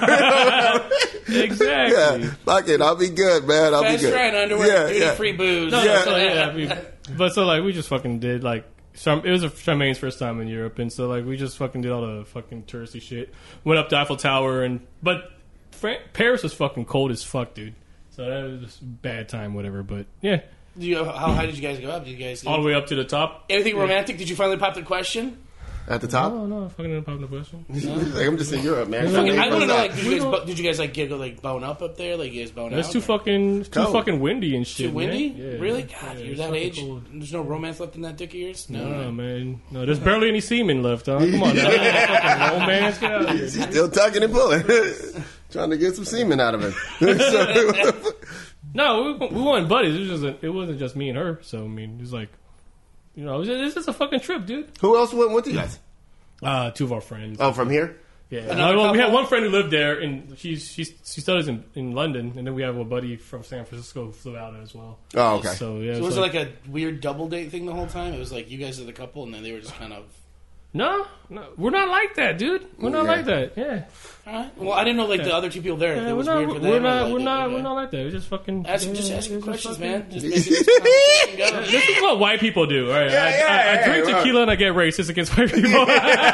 Speaker 5: Exactly.
Speaker 2: Yeah, fuck it. I'll be good, man. I'll
Speaker 4: Fast
Speaker 2: be good.
Speaker 4: try and underwear,
Speaker 2: Yeah,
Speaker 4: duty
Speaker 2: yeah.
Speaker 4: free booze.
Speaker 5: No,
Speaker 2: Yeah.
Speaker 5: so yeah, I mean, but so like we just fucking did like some. It was a Charmaine's first time in Europe, and so like we just fucking did all the fucking touristy shit. Went up to Eiffel Tower, and but Fran- Paris was fucking cold as fuck, dude. So that was just a bad time, whatever. But yeah,
Speaker 4: Do you, how high did you guys go up? Did you guys do
Speaker 5: all the way up to the top.
Speaker 4: anything romantic? Did you finally pop the question?
Speaker 2: At the top?
Speaker 5: Oh no, I fucking didn't pop the question.
Speaker 2: Like, I'm just in Europe, man.
Speaker 4: Fucking, I
Speaker 2: Hey,
Speaker 4: want to know,
Speaker 2: what's
Speaker 4: like, did you guys, bo- did you guys like get like bone up up there? Like, you guys bone
Speaker 5: It's
Speaker 4: out?
Speaker 5: too fucking, it's too
Speaker 2: Cold.
Speaker 5: fucking windy and shit.
Speaker 4: Too windy?
Speaker 5: Man. Yeah,
Speaker 4: really?
Speaker 5: yeah,
Speaker 4: God,
Speaker 5: yeah,
Speaker 4: you're
Speaker 5: it's
Speaker 4: that
Speaker 5: fucking
Speaker 4: age.
Speaker 5: cold.
Speaker 4: There's no romance left in that dick of yours. No.
Speaker 5: No, man. No, there's barely any semen left, huh? Come on, now. Fucking romance. Get out of here.
Speaker 2: He's still tugging and pulling. Trying to get some semen out of him. So-
Speaker 5: No, we, we weren't buddies. It was just a, it wasn't just me and her. So I mean, it was like, you know, it was, it's just a fucking trip, dude.
Speaker 2: Who else went with you guys?
Speaker 5: Uh, two of our friends.
Speaker 2: Oh, from here?
Speaker 5: yeah,
Speaker 4: Another
Speaker 5: Uh, well, we had
Speaker 4: couple?
Speaker 5: one friend who lived there, and she's she's she studies in, in London, and then we have a buddy from San Francisco who flew out as well.
Speaker 2: Oh, okay.
Speaker 5: So yeah,
Speaker 4: So
Speaker 5: it
Speaker 4: was it like a weird double date thing the whole time? It was like you guys are the couple, and then they were just kind of.
Speaker 5: no, no, we're not like that, dude. We're not
Speaker 2: Yeah.
Speaker 5: like that. Yeah,
Speaker 4: All right. Well, I didn't know like the other two people there.
Speaker 5: yeah
Speaker 4: it
Speaker 5: we're
Speaker 4: was
Speaker 5: not.
Speaker 4: weird for them.
Speaker 5: We're
Speaker 4: or,
Speaker 5: not.
Speaker 4: like,
Speaker 5: We're not.
Speaker 4: okay.
Speaker 5: We're not like that. We just fucking
Speaker 4: Ask,
Speaker 5: yeah,
Speaker 4: just ask
Speaker 5: it's
Speaker 4: questions,
Speaker 5: fucking-
Speaker 4: man. Just making this conversation go.
Speaker 5: This is what white people do. All right,
Speaker 2: Yeah,
Speaker 5: I,
Speaker 2: yeah,
Speaker 5: I, I
Speaker 2: yeah,
Speaker 5: drink
Speaker 2: right.
Speaker 5: tequila and I get racist against white people.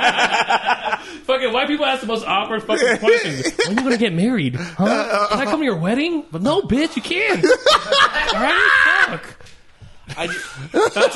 Speaker 5: Fucking white people ask the most awkward fucking questions. When are you gonna get married? Huh? Can I come to your wedding? But no, bitch, you can't. All right, fuck.
Speaker 4: I just,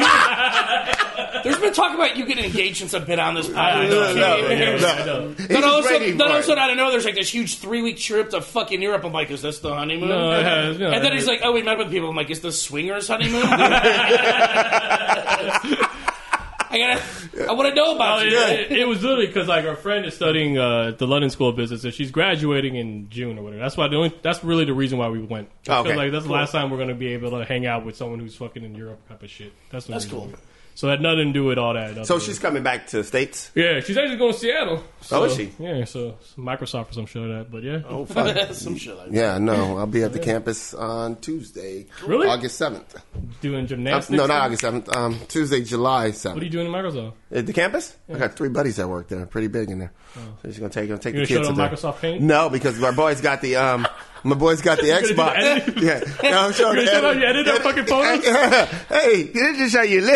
Speaker 4: there's been talk about you getting engaged since I've been on this
Speaker 5: I
Speaker 4: podcast.
Speaker 5: know,
Speaker 2: no,
Speaker 5: yeah, yeah,
Speaker 2: no.
Speaker 5: I know.
Speaker 4: Then all, of a
Speaker 2: ready
Speaker 4: sudden, then all of a
Speaker 2: for
Speaker 4: sudden, out of nowhere, there's like this huge three week trip to fucking Europe. I'm like, is this the honeymoon?
Speaker 5: No, it has, no,
Speaker 4: and then
Speaker 5: it-
Speaker 4: he's like, oh, we met with people. I'm like, is this swingers honeymoon? I gotta, I want to know about
Speaker 5: Oh,
Speaker 4: you.
Speaker 5: yeah, it, it was literally because like our friend is studying uh, at the London School of Business, and she's graduating in June or whatever. That's why the only, that's really the reason why we went.
Speaker 2: Oh,
Speaker 5: Because,
Speaker 2: okay.
Speaker 5: like that's the last time we're gonna be able to hang out with someone who's fucking in Europe type of shit. That's the
Speaker 4: That's
Speaker 5: reason
Speaker 4: cool.
Speaker 5: why. So it had nothing to do with all that.
Speaker 2: So
Speaker 5: other-
Speaker 2: she's coming back to the States?
Speaker 5: yeah, she's actually going to Seattle. So,
Speaker 2: Oh, is she?
Speaker 5: Yeah, so some Microsoft or some shit like that. But yeah,
Speaker 2: Oh, fuck.
Speaker 4: Some shit like that.
Speaker 2: Yeah, no. I'll be at the campus on Tuesday.
Speaker 5: Really?
Speaker 2: August seventh.
Speaker 5: doing
Speaker 2: Uh,
Speaker 5: gymnastics.
Speaker 2: no, not August seventh. Um, Tuesday, July seventh.
Speaker 5: What are you doing in Microsoft?
Speaker 2: At the campus? I got three buddies that work there. Pretty big in there. So she's gonna take, gonna take
Speaker 5: You
Speaker 2: the
Speaker 5: gonna
Speaker 2: kids
Speaker 5: show
Speaker 2: to
Speaker 5: them
Speaker 2: there.
Speaker 5: Microsoft Paint?
Speaker 2: No, because my boys got the um, my boys got the
Speaker 5: gonna do the
Speaker 2: Xbox.
Speaker 5: editing?
Speaker 2: Yeah, no, I'm showing
Speaker 5: You
Speaker 2: the
Speaker 5: gonna show
Speaker 2: edit-
Speaker 5: them you edit that fucking photos?
Speaker 2: Hey, you didn't just show you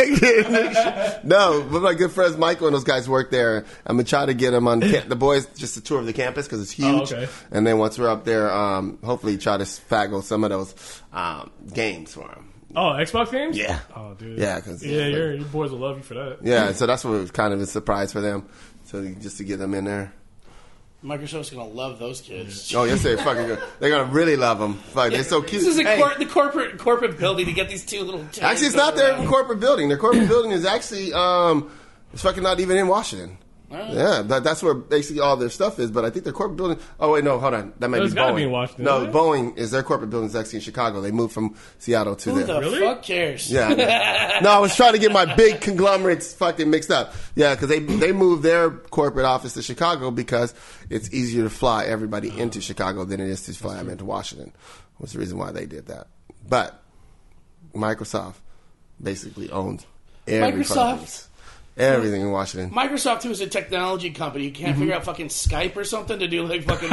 Speaker 2: lick. No, but my good friends Michael and those guys work there. I'm gonna try to get them on ca- the boys just a tour of the campus because it's huge.
Speaker 5: Oh, okay.
Speaker 2: And then once we're up there, um, hopefully try to faggle some of those um, games for them.
Speaker 5: Oh, Xbox games?
Speaker 2: Yeah.
Speaker 5: Oh, dude.
Speaker 2: Yeah, 'cause-
Speaker 5: yeah, your your boys will love you for that.
Speaker 2: Yeah, so that's what was kind of a surprise for them. So just to get them in there.
Speaker 4: Microsoft's gonna love those kids.
Speaker 2: Oh, yes, they're fucking good. They're gonna really love them. Fuck, they're so cute.
Speaker 4: This is a
Speaker 2: Hey,
Speaker 4: cor- the corporate corporate building to get these two little.
Speaker 2: actually, it's not their corporate building. Their corporate building is actually um, it's fucking not even in Washington. Yeah, that, that's where basically all their stuff is. But I think their corporate building. Oh wait, no, hold on. That may
Speaker 5: No,
Speaker 2: be
Speaker 5: it's gotta
Speaker 2: Boeing.
Speaker 5: be in Washington,
Speaker 2: No,
Speaker 5: isn't it?
Speaker 2: Boeing is their corporate building is actually in Chicago. They moved from Seattle to
Speaker 4: Who
Speaker 2: there.
Speaker 4: the
Speaker 5: Really?
Speaker 4: fuck cares?
Speaker 2: Yeah. No, I was trying to get my big conglomerates fucking mixed up. Yeah, because they they moved their corporate office to Chicago because it's easier to fly everybody into Chicago than it is to fly them into Washington. Was the reason why they did that. But Microsoft basically owns every
Speaker 4: Microsoft?
Speaker 2: fucking- everything in Washington.
Speaker 4: Microsoft, who is a technology company, you can't figure out fucking Skype or something to do like fucking.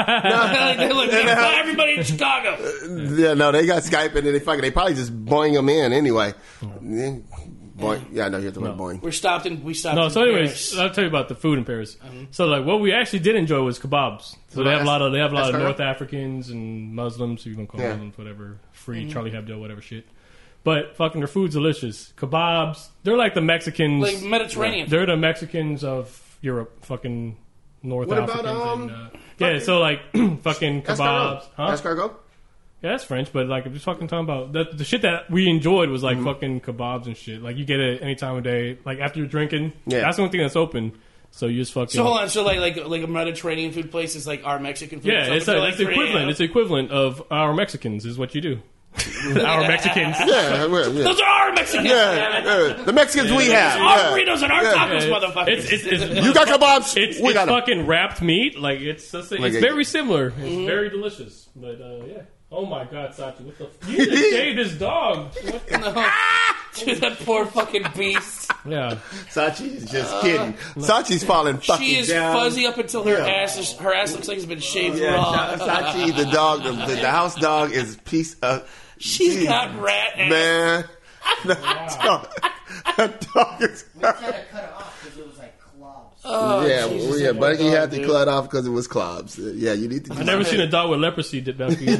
Speaker 4: like, they look, they fly everybody in Chicago.
Speaker 2: Yeah, no, they got Skype and then they fucking they probably just boing them in anyway. Yeah, boing. Yeah, no, you have to word boing.
Speaker 4: We're stopped in. We stopped.
Speaker 5: No,
Speaker 4: in
Speaker 5: so anyways,
Speaker 4: Paris.
Speaker 5: I'll tell you about the food in Paris.
Speaker 2: Mm-hmm.
Speaker 5: So like, what we actually did enjoy was kebabs. So they have a lot of they have a lot of
Speaker 2: Escargot?
Speaker 5: North Africans and Muslims, you can call
Speaker 2: Yeah.
Speaker 5: them whatever, free Charlie Hebdo, whatever shit. But fucking their food's delicious. Kebabs, they're like the Mexicans.
Speaker 4: like Mediterranean.
Speaker 5: They're the Mexicans of Europe, fucking North
Speaker 2: What about,
Speaker 5: Africans.
Speaker 2: um,
Speaker 5: and, uh, yeah, so like fucking kebabs.
Speaker 2: Escargot.
Speaker 5: Huh?
Speaker 2: Escargot?
Speaker 5: Yeah, that's French, but like I'm just fucking talking about the, the shit that we enjoyed was
Speaker 2: Mm-hmm.
Speaker 5: like fucking kebabs and shit. Like you get it any time of day. Like after you're drinking,
Speaker 2: Yeah.
Speaker 5: that's the only thing that's open. So you just fucking.
Speaker 4: So hold on. So like like like a Mediterranean food place is like our Mexican food.
Speaker 5: Yeah,
Speaker 4: so
Speaker 5: it's,
Speaker 4: up
Speaker 5: a,
Speaker 4: until,
Speaker 5: it's the
Speaker 4: like,
Speaker 5: equivalent.
Speaker 4: three
Speaker 5: It's the equivalent of our Mexicans is what you do. Our Mexicans.
Speaker 2: Yeah, well, yeah.
Speaker 4: Those are our Mexicans.
Speaker 2: Yeah, yeah. The Mexicans we have.
Speaker 4: Our
Speaker 2: Yeah.
Speaker 4: burritos and our
Speaker 2: Yeah.
Speaker 4: tacos,
Speaker 5: Yeah,
Speaker 4: motherfuckers.
Speaker 5: It's, it's, it's,
Speaker 2: You got kebabs?
Speaker 5: it's,
Speaker 2: we
Speaker 5: it's
Speaker 2: got 'em.
Speaker 5: fucking wrapped meat. Like it's it's,
Speaker 2: Like
Speaker 5: it's
Speaker 2: a-
Speaker 5: very similar. It's
Speaker 4: Mm-hmm.
Speaker 5: very delicious. But uh, yeah. Oh my God, Sachi, what the? F- you just shaved this dog. What the-
Speaker 4: Dude, that poor fucking beast.
Speaker 5: yeah.
Speaker 2: Sachi is just kidding. Sachi's falling fucking
Speaker 4: She is
Speaker 2: down.
Speaker 4: fuzzy up until her
Speaker 2: Yeah.
Speaker 4: ass is her ass looks like it's been shaved
Speaker 2: Yeah,
Speaker 4: raw.
Speaker 2: Sa- Sachi, the dog, the, the, the house dog is a piece of
Speaker 4: She's got rat ass.
Speaker 2: man. That dog, that dog is.
Speaker 1: We had to cut it off because it was like clobbs.
Speaker 4: Oh,
Speaker 2: yeah,
Speaker 4: Jesus,
Speaker 2: well, yeah,
Speaker 4: that poor
Speaker 2: Bucky
Speaker 4: dog,
Speaker 2: had to
Speaker 4: dude.
Speaker 2: cut it off because it was clobs. Uh, Yeah, you need to.
Speaker 5: I've never seen a dog with leprosy. Did that? Jesus.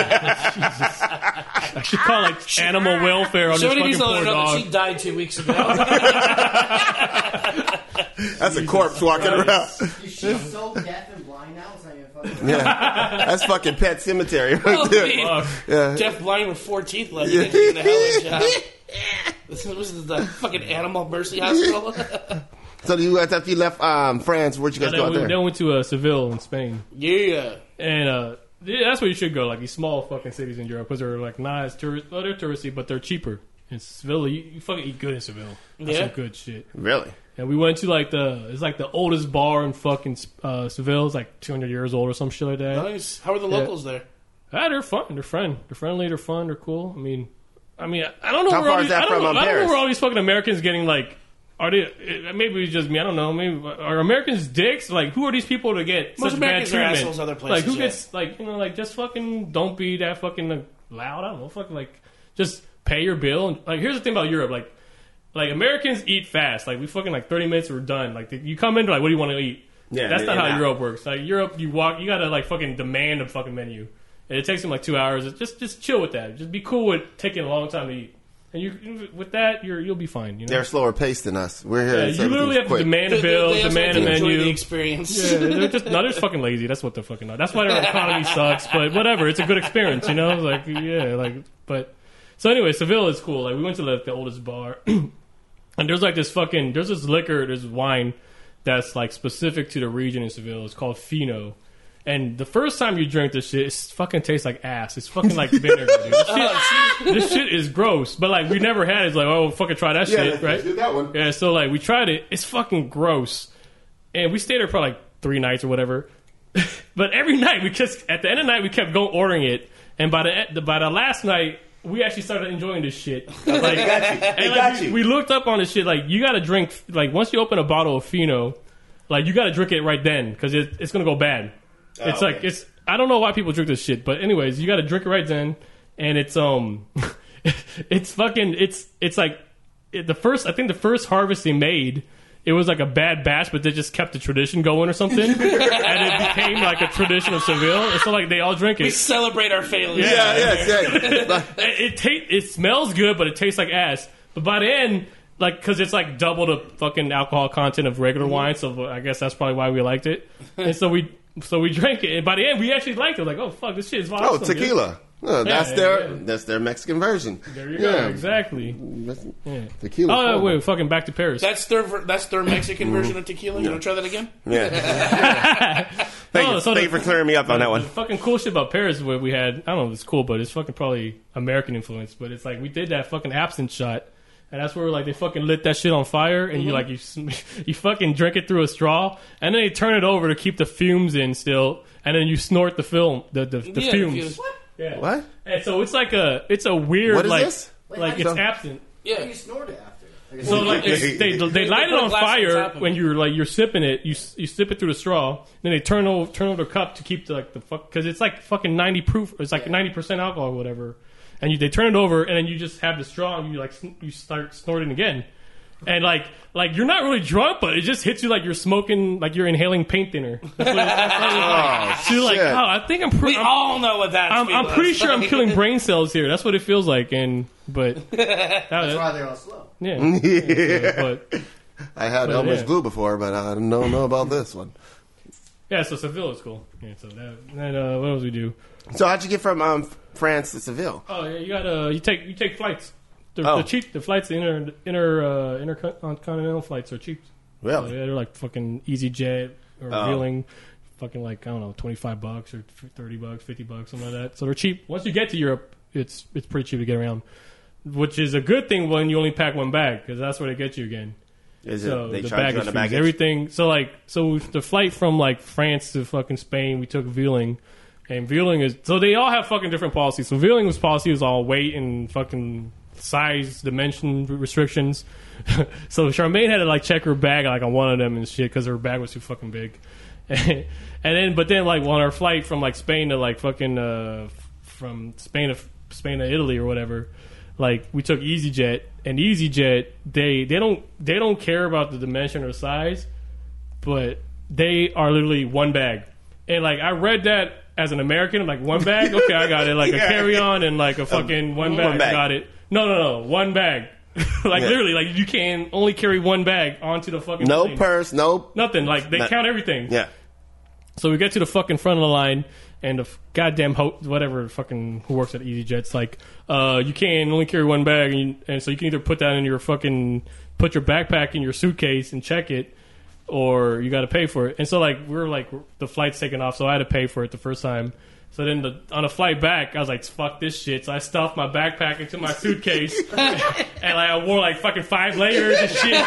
Speaker 5: I should call like animal welfare on this
Speaker 4: Somebody
Speaker 5: fucking
Speaker 4: needs to let
Speaker 5: poor
Speaker 4: her know that
Speaker 5: dog.
Speaker 4: she died two weeks ago.
Speaker 2: That's a corpse walking around.
Speaker 1: She's so deaf and blind now, it's not even fucking.
Speaker 2: Yeah, that's fucking Pet Cemetery right
Speaker 4: Oh,
Speaker 2: there.
Speaker 4: man.
Speaker 5: Fuck.
Speaker 2: Yeah.
Speaker 4: Deaf, blind with four teeth left. You think you're gonna hell of a job. This was the fucking Animal Mercy Hospital.
Speaker 2: So you guys, after you left um, France, where'd you guys
Speaker 5: Then
Speaker 2: go out
Speaker 5: we,
Speaker 2: there?
Speaker 5: then went to uh, Seville in Spain,
Speaker 4: Yeah.
Speaker 5: and uh, yeah, that's where you should go. Like these small fucking cities in Europe, because they're like not as tourist. Well, they're touristy, but they're cheaper. In Seville, you, you fucking eat good in Seville. That's
Speaker 4: Yeah.
Speaker 5: some good shit.
Speaker 2: Really?
Speaker 5: And we went to like the it's like the oldest bar in fucking uh, Seville. It's like two hundred years old or some shit like that.
Speaker 4: Nice. How are the locals there?
Speaker 5: Ah, they're fun. They're friend. They're friendly. They're fun. They're cool. I mean, I mean, I don't know
Speaker 2: How
Speaker 5: where all
Speaker 2: far
Speaker 5: these,
Speaker 2: is that
Speaker 5: I don't
Speaker 2: from,
Speaker 5: know,
Speaker 2: um,
Speaker 5: I don't know
Speaker 2: Paris?
Speaker 5: where all these fucking Americans getting like. Are they? eh, Maybe it's just me. I don't know. Maybe are Americans dicks? Like, who are these people to get
Speaker 4: Most
Speaker 5: such
Speaker 4: Americans are
Speaker 5: bad treatment?
Speaker 4: assholes other
Speaker 5: Like,
Speaker 4: places,
Speaker 5: who
Speaker 4: yeah.
Speaker 5: gets like you know like just fucking don't be that fucking like, loud. I don't know. Fucking like just pay your bill. And like, here's the thing about Europe. Like, like Americans eat fast. Like we fucking like thirty minutes we're done. Like you come in like, what do you want to eat?
Speaker 2: Yeah,
Speaker 5: that's
Speaker 2: and-
Speaker 5: not
Speaker 2: and
Speaker 5: how
Speaker 2: out.
Speaker 5: Europe works. Like Europe, you walk, you gotta like fucking demand a fucking menu, and it takes them like two hours. It's just just chill with that. Just be cool with taking a long time to eat, and you with that you're you'll be fine. You know,
Speaker 2: They're slower paced than us. We're here.
Speaker 5: yeah,
Speaker 2: so
Speaker 5: you literally have
Speaker 2: everything's
Speaker 5: to
Speaker 2: quick.
Speaker 5: demand a
Speaker 4: They-
Speaker 5: bill,
Speaker 4: they also
Speaker 5: demand a
Speaker 4: have to enjoy
Speaker 5: menu.
Speaker 4: the experience.
Speaker 5: Yeah, they're just no, they're just fucking lazy. That's what they're fucking. That's why their economy sucks. But whatever, it's a good experience, you know. Like yeah, like but so anyway, Seville is cool. Like we went to like the oldest bar. And there's like this fucking there's this liquor, there's wine that's like specific to the region in Seville. It's called Fino. And the first time you drink this shit, it fucking tastes like ass. It's fucking like vinegar, dude. This shit, this shit is gross. But like we never had it. It's like, oh, fucking try that
Speaker 2: Yeah,
Speaker 5: shit, right?
Speaker 2: do that one.
Speaker 5: Yeah, so like we tried it. It's fucking gross. And we stayed there for like three nights or whatever. But every night we just at the end of the night we kept going ordering it. And by the by the last night we actually started enjoying this shit. Like,
Speaker 2: got you.
Speaker 5: and
Speaker 2: They
Speaker 5: like,
Speaker 2: got
Speaker 5: we,
Speaker 2: you.
Speaker 5: we looked up on this shit. Like you got to drink. Like once you open a bottle of Fino, like you got to drink it right then because it, it's gonna go bad.
Speaker 2: Oh,
Speaker 5: it's like
Speaker 2: okay.
Speaker 5: it's. I don't know why people drink this shit, but anyways, you got to drink it right then, and it's um, it's fucking it's it's like it, the first. I think the first harvest they made, it was like a bad batch, but they just kept the tradition going or something, and it became like a tradition of Seville. And so like they all drink
Speaker 4: We
Speaker 5: it.
Speaker 4: celebrate our failures.
Speaker 2: Yeah, yeah, yeah.
Speaker 5: It it, ta- it smells good, but it tastes like ass. But by the end, like, because it's like double the fucking alcohol content of regular wine, so I guess that's probably why we liked it. And so we so we drank it, and by the end, we actually liked it. Like, oh fuck, this shit is awesome.
Speaker 2: Oh, tequila. Oh, that's
Speaker 5: yeah,
Speaker 2: their
Speaker 5: yeah.
Speaker 2: that's their Mexican version.
Speaker 5: There you
Speaker 2: Yeah.
Speaker 5: go, exactly.
Speaker 2: That's-
Speaker 5: Yeah.
Speaker 2: Tequila.
Speaker 5: Oh no, wait, fucking back to Paris.
Speaker 4: That's their ver- that's their Mexican version of tequila. You want to try that again?
Speaker 2: Yeah. Thank
Speaker 5: Oh,
Speaker 2: you.
Speaker 5: so
Speaker 2: Thank
Speaker 5: the-
Speaker 2: you for clearing me up on that
Speaker 5: The
Speaker 2: one.
Speaker 5: fucking cool shit about Paris, where we had, I don't know if it's cool, but it's fucking probably American influence. But it's like we did that fucking absinthe shot, and that's where like they fucking lit that shit on fire, and you like you sm- you fucking drink it through a straw, and then they turn it over to keep the fumes in still, and then you snort the film, the the, the
Speaker 4: Yeah,
Speaker 5: fumes.
Speaker 4: the fumes.
Speaker 5: Yeah.
Speaker 2: What?
Speaker 5: And so it's like a it's a weird
Speaker 2: What is
Speaker 5: like
Speaker 2: this?
Speaker 5: like
Speaker 1: Wait,
Speaker 5: it's
Speaker 2: so-
Speaker 5: absinthe.
Speaker 4: Yeah.
Speaker 1: You snort it after. Like,
Speaker 5: So like
Speaker 2: Yeah.
Speaker 5: it's, they they
Speaker 4: They
Speaker 5: light it
Speaker 4: put a
Speaker 5: on
Speaker 4: glass on
Speaker 5: fire
Speaker 4: top of
Speaker 5: when
Speaker 4: it.
Speaker 5: you're like you're sipping it. You s- you sip it through the straw. Then they turn over turn over the cup to keep the like the fuck because it's like fucking ninety proof. It's like ninety percent alcohol or whatever. And you, they turn it over and then you just have the straw and you like sn- you start snorting again. And like like you're not really drunk, but it just hits you like you're smoking like you're inhaling paint thinner. That's what it, that's what it's like. So you're like,
Speaker 2: shit.
Speaker 5: oh, I think I'm. Pre-
Speaker 4: We
Speaker 5: I'm
Speaker 4: all know what that.
Speaker 5: I'm, I'm
Speaker 4: feels
Speaker 5: pretty sure I'm
Speaker 4: like.
Speaker 5: killing brain cells here. That's what it feels like. And but that,
Speaker 1: That's why they're all slow.
Speaker 5: yeah, yeah, but.
Speaker 2: I had
Speaker 5: Well,
Speaker 2: Elmer's
Speaker 5: yeah.
Speaker 2: glue before, but I don't know about this one.
Speaker 5: Yeah, so Seville is cool. Yeah, so that, and uh, what else we do?
Speaker 2: So how'd you get from um, France to Seville?
Speaker 5: Oh yeah, you got uh, you take you take flights. The,
Speaker 2: Oh.
Speaker 5: the cheap the flights, the inter inter uh, intercontinental flights are cheap.
Speaker 2: Really?
Speaker 5: So, yeah, they're like fucking EasyJet or
Speaker 2: Oh.
Speaker 5: Vueling, fucking like I don't know, twenty five bucks or thirty bucks, fifty bucks, something like that. So they're cheap. Once you get to Europe, it's it's pretty cheap to get around, which is a good thing when you only pack one bag because that's where they get you again.
Speaker 2: Is
Speaker 5: So
Speaker 2: it they
Speaker 5: the
Speaker 2: charge you
Speaker 5: baggage
Speaker 2: on the
Speaker 5: fees,
Speaker 2: baggage?
Speaker 5: everything. So like, so the flight from like France to fucking Spain, we took Vueling, and Vueling is so they all have fucking different policies. So Vueling's policy was all weight and fucking size, dimension restrictions. So Charmaine had to like check her bag like on one of them and shit because her bag was too fucking big. And then, but then like on our flight from like Spain to like fucking uh, from Spain to Spain to Italy or whatever. Like we took EasyJet, and EasyJet they they don't they don't care about the dimension or size, but they are literally one bag. And like I read that as an American, I'm like one bag, okay, I got it. Like a
Speaker 2: Yeah.
Speaker 5: carry on and like a fucking one bag,
Speaker 2: one bag.
Speaker 5: got it. No, no, no, one bag. Like
Speaker 2: Yeah.
Speaker 5: literally, like you can only carry one bag onto the fucking
Speaker 2: No
Speaker 5: plane.
Speaker 2: purse, no.
Speaker 5: Nothing. Like they
Speaker 2: Not-
Speaker 5: count everything.
Speaker 2: Yeah.
Speaker 5: So we get to the fucking front of the line, and the f- goddamn ho- whatever fucking who works at EasyJet's like, uh, you can only carry one bag, and, you, and so you can either put that in your fucking put your backpack in your suitcase and check it, or you got to pay for it. And so like we we're like the flight's taking off, so I had to pay for it the first time. So then the, on the flight back, I was like, fuck this shit. So I stuffed my backpack into my suitcase, and like I wore like fucking five layers and shit.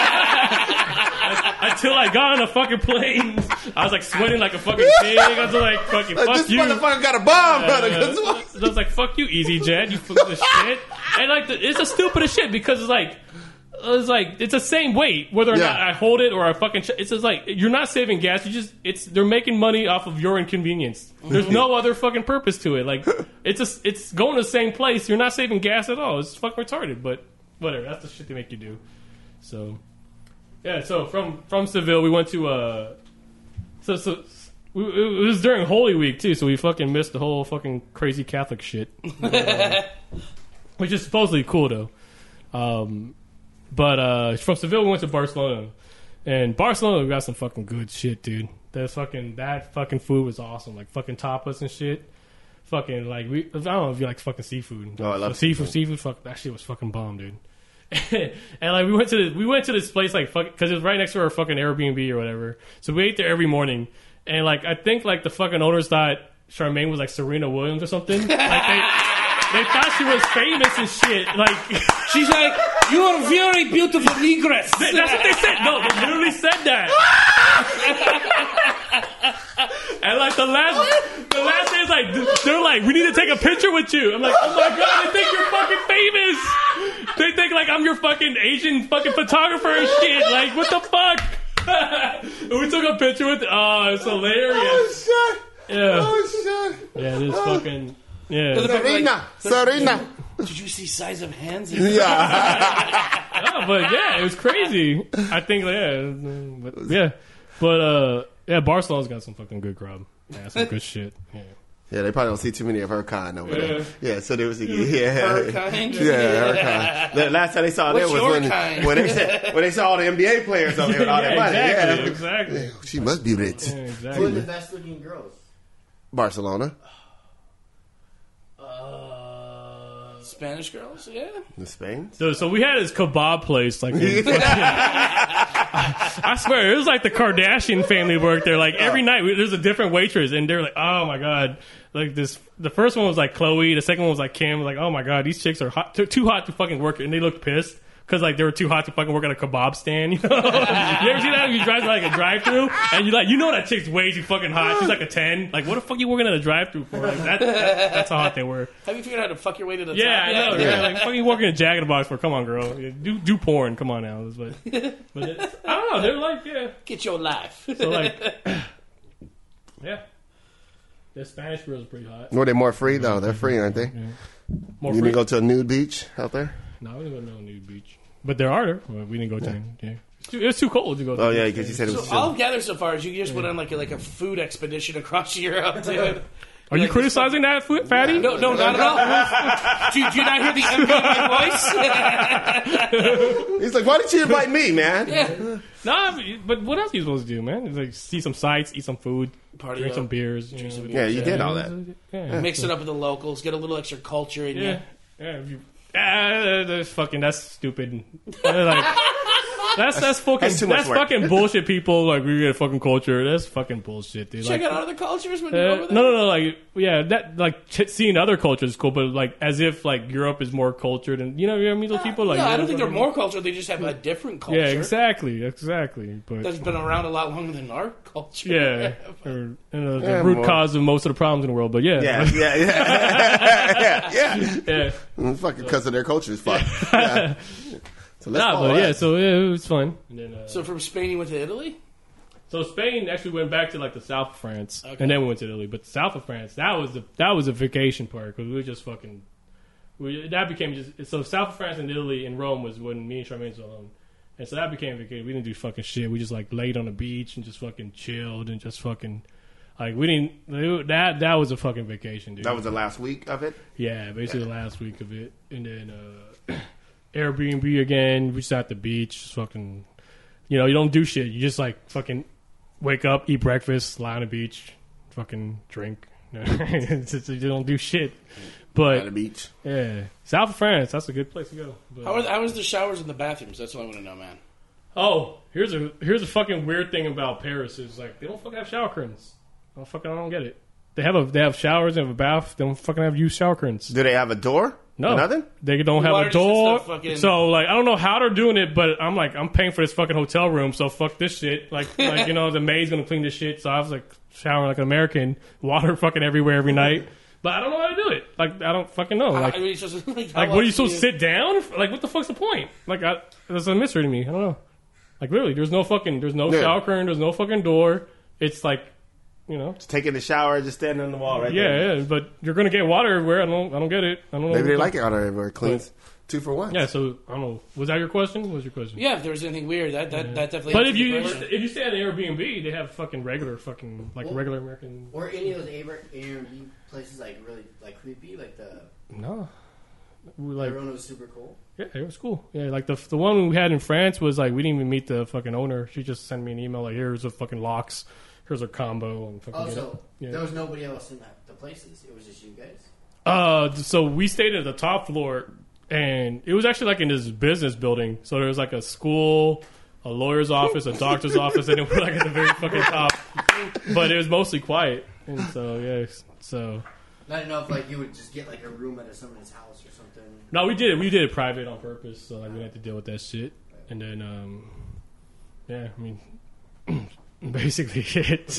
Speaker 5: Until I got on a fucking plane, I was like sweating like a fucking pig. I was like, fucking
Speaker 2: Like,
Speaker 5: fuck
Speaker 2: this
Speaker 5: you.
Speaker 2: motherfucker got a bomb, brother.
Speaker 5: Uh,
Speaker 2: Guess what?
Speaker 5: so I was like, fuck you, EasyJet, you fucking shit. And like, the, it's the stupidest shit because it's like, it's like it's the same weight whether or
Speaker 2: Yeah.
Speaker 5: not I hold it or I fucking. Ch- it's just like you're not saving gas. You just it's they're making money off of your inconvenience. There's no other fucking purpose to it. Like it's just it's going to the same place. You're not saving gas at all. It's fucking retarded. But whatever. That's the shit they make you do. So yeah. So from from Seville we went to uh. So so. We, it was during Holy Week too, so we fucking missed the whole fucking crazy Catholic shit, uh, which is supposedly cool though. Um, but uh, from Seville we went to Barcelona, and Barcelona we got some fucking good shit, dude. That fucking that fucking food was awesome, like fucking tapas and shit. Fucking like we, I don't know if you like fucking seafood.
Speaker 2: Oh, I love
Speaker 5: So seafood.
Speaker 2: seafood.
Speaker 5: Seafood, fuck that shit was fucking bomb, dude. and like we went to the, we went to this place like fuck because it was right next to our fucking Airbnb or whatever. So we ate there every morning, and like I think like the fucking owners thought Charmaine was like Serena Williams or something. Like they they thought she was famous and shit. Like
Speaker 4: she's like, you are a very beautiful negress.
Speaker 5: That's what they said. No, they literally said that. And like the last, the last day is like they're like, we need to take a picture with you. I'm like, oh my god, they think you're fucking famous. They think like I'm your fucking Asian fucking photographer and shit. Like what the fuck? And we took a picture with. Oh, it's hilarious.
Speaker 2: Oh shit!
Speaker 5: Yeah.
Speaker 2: Oh shit!
Speaker 5: Yeah, this fucking yeah.
Speaker 2: Serena, Serena.
Speaker 4: Did you see size of hands?
Speaker 2: Yeah.
Speaker 5: Oh, but yeah, it was crazy. I think yeah, but, yeah, but uh, yeah, Barcelona's got some fucking good grub. Yeah, some good shit. Yeah.
Speaker 2: Yeah, they probably don't see too many of her kind over there.
Speaker 5: Yeah.
Speaker 2: Yeah, so there was a yeah,
Speaker 4: Her kind?
Speaker 2: yeah, her kind. The last time they saw
Speaker 4: What's
Speaker 2: them was
Speaker 4: your
Speaker 2: when,
Speaker 4: kind?
Speaker 2: when they said, when they saw all the N B A players over there with all that money.
Speaker 5: exactly,
Speaker 2: Yeah,
Speaker 5: exactly.
Speaker 2: she must be rich.
Speaker 5: Yeah,
Speaker 1: Who are the
Speaker 5: exactly.
Speaker 1: best looking girls?
Speaker 2: Barcelona,
Speaker 4: Uh, Spanish girls, yeah.
Speaker 2: in Spain.
Speaker 5: So, so we had this kebab place, like, in fucking- I swear, it was like the Kardashian family worked there. Like every night, we, there's a different waitress, and they're like, "Oh my god!" Like this, the first one was like Chloe, the second one was like Kim. Like, oh my god, these chicks are hot, too, too hot to fucking work, and they looked pissed because like they were too hot to fucking work at a kebab stand. You know, you ever see that? You drive to like a drive-through, and you like, you know that chick's way too fucking hot. She's like a ten. Like, what the fuck you working at a drive-through for? Like, that, that, that's how hot they were.
Speaker 4: Have you figured out how to fuck your way to the
Speaker 5: Yeah,
Speaker 4: top?
Speaker 5: I know. Yeah. Like, fucking working in a Jack in the Box for. Come on, girl. Yeah, Do do porn. Come on now. But, but it's, I don't know. They're like, yeah.
Speaker 4: Get your life.
Speaker 5: So like, yeah. The Spanish girls are pretty hot.
Speaker 2: Were they more free though? They're free, aren't they?
Speaker 5: More
Speaker 2: You
Speaker 5: free.
Speaker 2: didn't go to a nude beach out there?
Speaker 5: No, we didn't go to no nude beach. But there are there. Well, we didn't go to. Yeah. yeah. It's too, it was too cold to go. To
Speaker 2: Oh
Speaker 5: the
Speaker 2: yeah,
Speaker 5: beach.
Speaker 2: because you said it
Speaker 4: So
Speaker 2: was.
Speaker 4: all
Speaker 2: chill.
Speaker 4: I've gathered so far is you just went on like a, like a food expedition across Europe, dude.
Speaker 5: Are you
Speaker 4: Like,
Speaker 5: criticizing that, foot fatty?
Speaker 4: No, no, not at all. do, do you not hear the envy in my voice?
Speaker 2: He's like, why did you invite me, man?
Speaker 4: Yeah.
Speaker 5: Nah, but what else are you supposed to do, man? It's like see some sights, eat some food,
Speaker 4: Party
Speaker 5: drink
Speaker 4: up.
Speaker 5: some beers. You
Speaker 4: Drink
Speaker 5: know.
Speaker 4: some
Speaker 2: Yeah, you did all that.
Speaker 5: Yeah.
Speaker 4: Mix it up with the locals, get a little extra culture in
Speaker 5: Yeah,
Speaker 4: you.
Speaker 5: yeah. If you, ah, that's fucking. That's stupid. They're like, that's that's fucking.
Speaker 2: that's
Speaker 5: That's,
Speaker 2: too much work.
Speaker 5: fucking bullshit. People like we get a fucking culture. That's fucking bullshit, dude.
Speaker 4: Check
Speaker 5: Like,
Speaker 4: out other cultures when you're
Speaker 5: uh,
Speaker 4: over there.
Speaker 5: no, no, no. Like, yeah, that like ch- seeing other cultures is cool, but like as if like Europe is more cultured, and you know, you know, meet those people. Like,
Speaker 4: no, I
Speaker 5: you
Speaker 4: don't
Speaker 5: know,
Speaker 4: think they're
Speaker 5: fucking-
Speaker 4: more cultural. They just have a different culture.
Speaker 5: Yeah, exactly, exactly. But
Speaker 4: That's been around a lot longer than our culture.
Speaker 5: yeah, or, you know, the
Speaker 2: Yeah,
Speaker 5: root
Speaker 2: more.
Speaker 5: cause of most of the problems in the world. But yeah,
Speaker 2: Yeah, yeah, yeah, yeah, yeah.
Speaker 5: yeah.
Speaker 2: Mm, Fucking because of their culture is fucked. Yeah. So let's
Speaker 5: Nah,
Speaker 2: follow
Speaker 5: but yeah,
Speaker 2: that.
Speaker 5: so yeah, it was fun. And then, uh,
Speaker 4: So from Spain, you went to Italy?
Speaker 5: So Spain actually went back to like the south of France,
Speaker 4: Okay.
Speaker 5: and then we went to Italy. But the south of France, that was the that was a vacation part because we were just fucking. We, that became just so south of France and Italy and Rome was when me and Charmaine were alone, and so that became a vacation. We didn't do fucking shit. We just like laid on the beach and just fucking chilled and just fucking like we didn't. That that was a fucking vacation, dude.
Speaker 2: That was the last week of it.
Speaker 5: Yeah, basically the last week of it, and then uh, Airbnb again. We just at the beach, just fucking. You know, you don't do shit. You just like fucking wake up, eat breakfast, lie on the beach, fucking drink. It's just- you don't do shit.
Speaker 2: At the
Speaker 5: But
Speaker 2: beach.
Speaker 5: yeah, south of France, that's a good place to go. But,
Speaker 4: How was, how was the showers and the bathrooms? That's what I want to know, man.
Speaker 5: oh, here's a here's a fucking weird thing about Paris is like they don't fucking have shower curtains. I don't fucking I don't get it. They have a they have showers, they have a bath. They don't fucking have used shower curtains.
Speaker 2: Do they have a door?
Speaker 5: No,
Speaker 2: Nothing?
Speaker 5: They don't have
Speaker 4: Water
Speaker 5: a
Speaker 4: just sits
Speaker 5: door.
Speaker 4: there fucking-
Speaker 5: So like, I don't know how they're doing it, but I'm like, I'm paying for this fucking hotel room, so fuck this shit. Like, like you know, the maid's gonna clean this shit. So I was like showering like an American, water fucking everywhere every night. But I don't know how to do it. Like, I don't fucking know. Like,
Speaker 4: I mean, it's just, like, how
Speaker 5: like, what are you
Speaker 4: else
Speaker 5: supposed
Speaker 4: do
Speaker 5: to sit down? Like, what the fuck's the point? Like, I, that's a mystery to me. I don't know. Like, literally, there's no fucking, there's no
Speaker 2: Yeah.
Speaker 5: shower curtain, there's no fucking door. It's like, you know,
Speaker 2: Just taking the shower, just standing on the wall right there.
Speaker 5: yeah, yeah. But you're gonna get water everywhere. I don't, I don't get it. I don't know.
Speaker 2: Maybe
Speaker 5: what
Speaker 2: they
Speaker 5: the-
Speaker 2: like it out there everywhere. Cleans. Two for one.
Speaker 5: Yeah, so I don't know. Was that your question? What was your question?
Speaker 4: Yeah, if there was anything weird, that that, that definitely.
Speaker 5: But if
Speaker 4: answers
Speaker 5: you
Speaker 4: the
Speaker 5: if
Speaker 4: question.
Speaker 5: you stay at an Airbnb, they have fucking regular fucking like
Speaker 1: Well-
Speaker 5: regular American.
Speaker 1: Or any of those Airbnb places like really like creepy, like the
Speaker 5: No, we like
Speaker 1: everyone was super cool.
Speaker 5: yeah, it was cool. Yeah, like the the one we had in France was like we didn't even meet the fucking owner. She just sent me an email like here's a fucking locks, here's a combo and fucking.
Speaker 1: Oh,
Speaker 5: get
Speaker 1: so
Speaker 5: it. Yeah.
Speaker 1: there was nobody else in that, the places. It was just you guys.
Speaker 5: Uh, so we stayed at the top floor, and it was actually like in this business building. So there was like a school, a lawyer's office, a doctor's office, and it was like at the very fucking top. But it was mostly quiet, and so yeah, so.
Speaker 1: I didn't know if like you would just get like a room at someone's house or something.
Speaker 5: No, we did it. We did it private on purpose, so like we didn't have to deal with that shit. And then, um, yeah, I mean, basically it.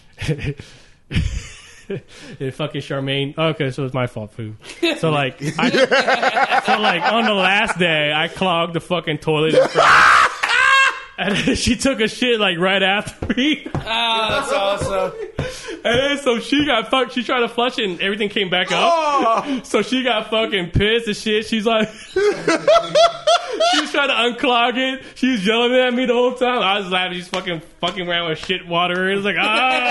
Speaker 5: It fucking Charmaine. Okay, so it's my fault, food. So like, I, so like on the last day, I clogged the fucking toilet in front. And then she took a shit like right after me.
Speaker 4: Oh, that's awesome.
Speaker 5: And then so she got fucked. She tried to flush it and everything came back up. Oh. So she got fucking pissed and shit. She's like, she was trying to unclog it. She was yelling at me the whole time. I was laughing. She's fucking fucking around with shit water. It was like,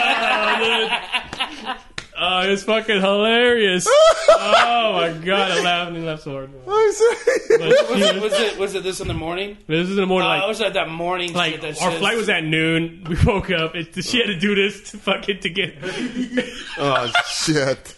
Speaker 5: ah. Oh, it's fucking hilarious. Oh my god, I laughed and laughed so hard.
Speaker 4: Was it, was it was it this in the morning?
Speaker 5: This is in the morning.
Speaker 4: Uh,
Speaker 5: like,
Speaker 4: I was at that morning.
Speaker 5: Like
Speaker 4: shit that
Speaker 5: our
Speaker 4: says,
Speaker 5: flight was at noon. We woke up. It, she had to do this to fucking to get.
Speaker 2: Oh shit.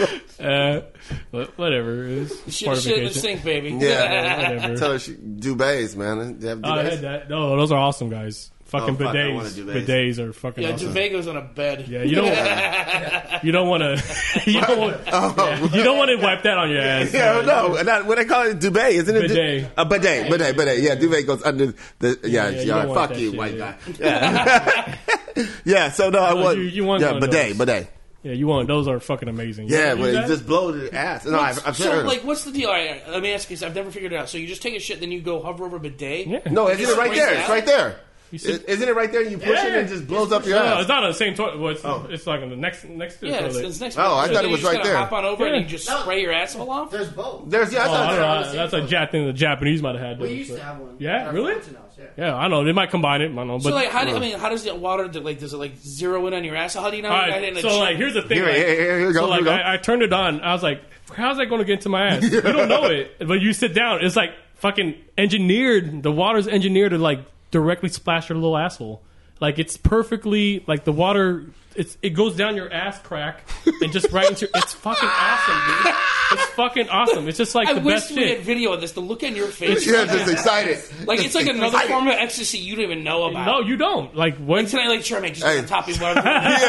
Speaker 5: Uh, whatever. It was
Speaker 4: Shit,
Speaker 5: part of
Speaker 4: shit in the
Speaker 5: vacation.
Speaker 4: sink, baby.
Speaker 2: Yeah,
Speaker 5: Whatever.
Speaker 2: tell her she Dubais, man. They have
Speaker 5: Oh, I
Speaker 2: Dubais?
Speaker 5: had that. No, those are awesome, guys. Fucking
Speaker 2: Oh, fuck, I want
Speaker 5: bidets.
Speaker 2: a duvet.
Speaker 5: Bidets are fucking
Speaker 4: Yeah,
Speaker 5: awesome.
Speaker 4: Duvet goes on a bed.
Speaker 5: Yeah, you don't. You don't want to. You don't want.
Speaker 2: Oh,
Speaker 5: You don't want to wipe that on your ass.
Speaker 2: yeah, no, not, what I call it, duvet, isn't it?
Speaker 5: Bidet.
Speaker 2: A bidet, bidet, bidet. Yeah, duvet goes under the. Yeah,
Speaker 5: Yeah, you
Speaker 2: yeah,
Speaker 5: don't want
Speaker 2: fuck
Speaker 5: that
Speaker 2: you,
Speaker 5: shit,
Speaker 2: white
Speaker 5: yeah.
Speaker 2: guy. Yeah, yeah. So no, I
Speaker 5: No,
Speaker 2: want.
Speaker 5: you- you want
Speaker 2: yeah,
Speaker 5: one of
Speaker 2: bidet,
Speaker 5: those.
Speaker 2: bidet.
Speaker 5: Yeah, you want those are fucking amazing. You
Speaker 2: Yeah,
Speaker 5: ever
Speaker 2: but
Speaker 5: use
Speaker 2: it
Speaker 5: that?
Speaker 2: just blow the ass. No, I've, I've
Speaker 4: So,
Speaker 2: heard.
Speaker 4: like, what's the deal? All right, let me ask you, 'cause I've never figured it out. So you just take a shit, then you go hover over a bidet?
Speaker 5: Yeah.
Speaker 2: no, isn't it right
Speaker 4: Sprays
Speaker 2: there?
Speaker 4: out?
Speaker 2: It's right there.
Speaker 5: You see-
Speaker 2: Is- Isn't it right there? You push
Speaker 5: Yeah.
Speaker 2: it and it just blows up your
Speaker 5: No,
Speaker 2: ass.
Speaker 5: it's not on the same toilet. Well, it's,
Speaker 2: Oh.
Speaker 5: it's like on the next next to the
Speaker 4: Yeah, it's,
Speaker 5: toilet.
Speaker 4: it's next
Speaker 2: Oh, I
Speaker 4: so
Speaker 2: thought
Speaker 4: then
Speaker 2: it was
Speaker 4: you just
Speaker 2: right
Speaker 4: gotta
Speaker 2: there.
Speaker 4: hop on over
Speaker 5: Yeah.
Speaker 4: and you just spray your asshole off?
Speaker 1: There's both.
Speaker 2: There's yeah, I
Speaker 5: Oh,
Speaker 2: thought
Speaker 5: I
Speaker 2: that.
Speaker 5: don't
Speaker 1: on
Speaker 5: know.
Speaker 1: the
Speaker 5: That's
Speaker 1: same
Speaker 5: a Jap thing. The Japanese might have had.
Speaker 1: We
Speaker 5: those,
Speaker 1: used
Speaker 5: but-
Speaker 1: to have one.
Speaker 5: Yeah,
Speaker 1: At our
Speaker 5: really?
Speaker 1: Fullerton house, yeah.
Speaker 5: Yeah, I know they might combine it. I don't know, but
Speaker 4: So, like, how do, I mean, how does the water, like, does it, like, zero in on your ass? How do you know
Speaker 5: all
Speaker 4: you got
Speaker 5: right.
Speaker 4: it in a
Speaker 5: So
Speaker 4: chip?
Speaker 5: like, here's the thing.
Speaker 2: Here,
Speaker 5: like,
Speaker 2: here, here, here we go.
Speaker 5: so
Speaker 2: here
Speaker 5: like,
Speaker 2: we go.
Speaker 5: I, I turned it on. I was like, how's that going to get into my ass? You don't know it, but you sit down. It's like fucking engineered. The water's engineered to like directly splash your little asshole. Like it's perfectly like the water. It's it goes down your ass crack and just right into. It's fucking awesome, dude. It's fucking awesome. It's just like
Speaker 4: I
Speaker 5: the
Speaker 4: wish
Speaker 5: best
Speaker 4: we had
Speaker 5: shit.
Speaker 4: video of this. The look on your face.
Speaker 2: Yeah, just excited.
Speaker 4: Like, it's like another
Speaker 2: excited.
Speaker 4: form of ecstasy you don't even know about.
Speaker 5: No, you don't. Like when
Speaker 4: Can I, like, try to make just
Speaker 2: Hey.
Speaker 4: on top of water?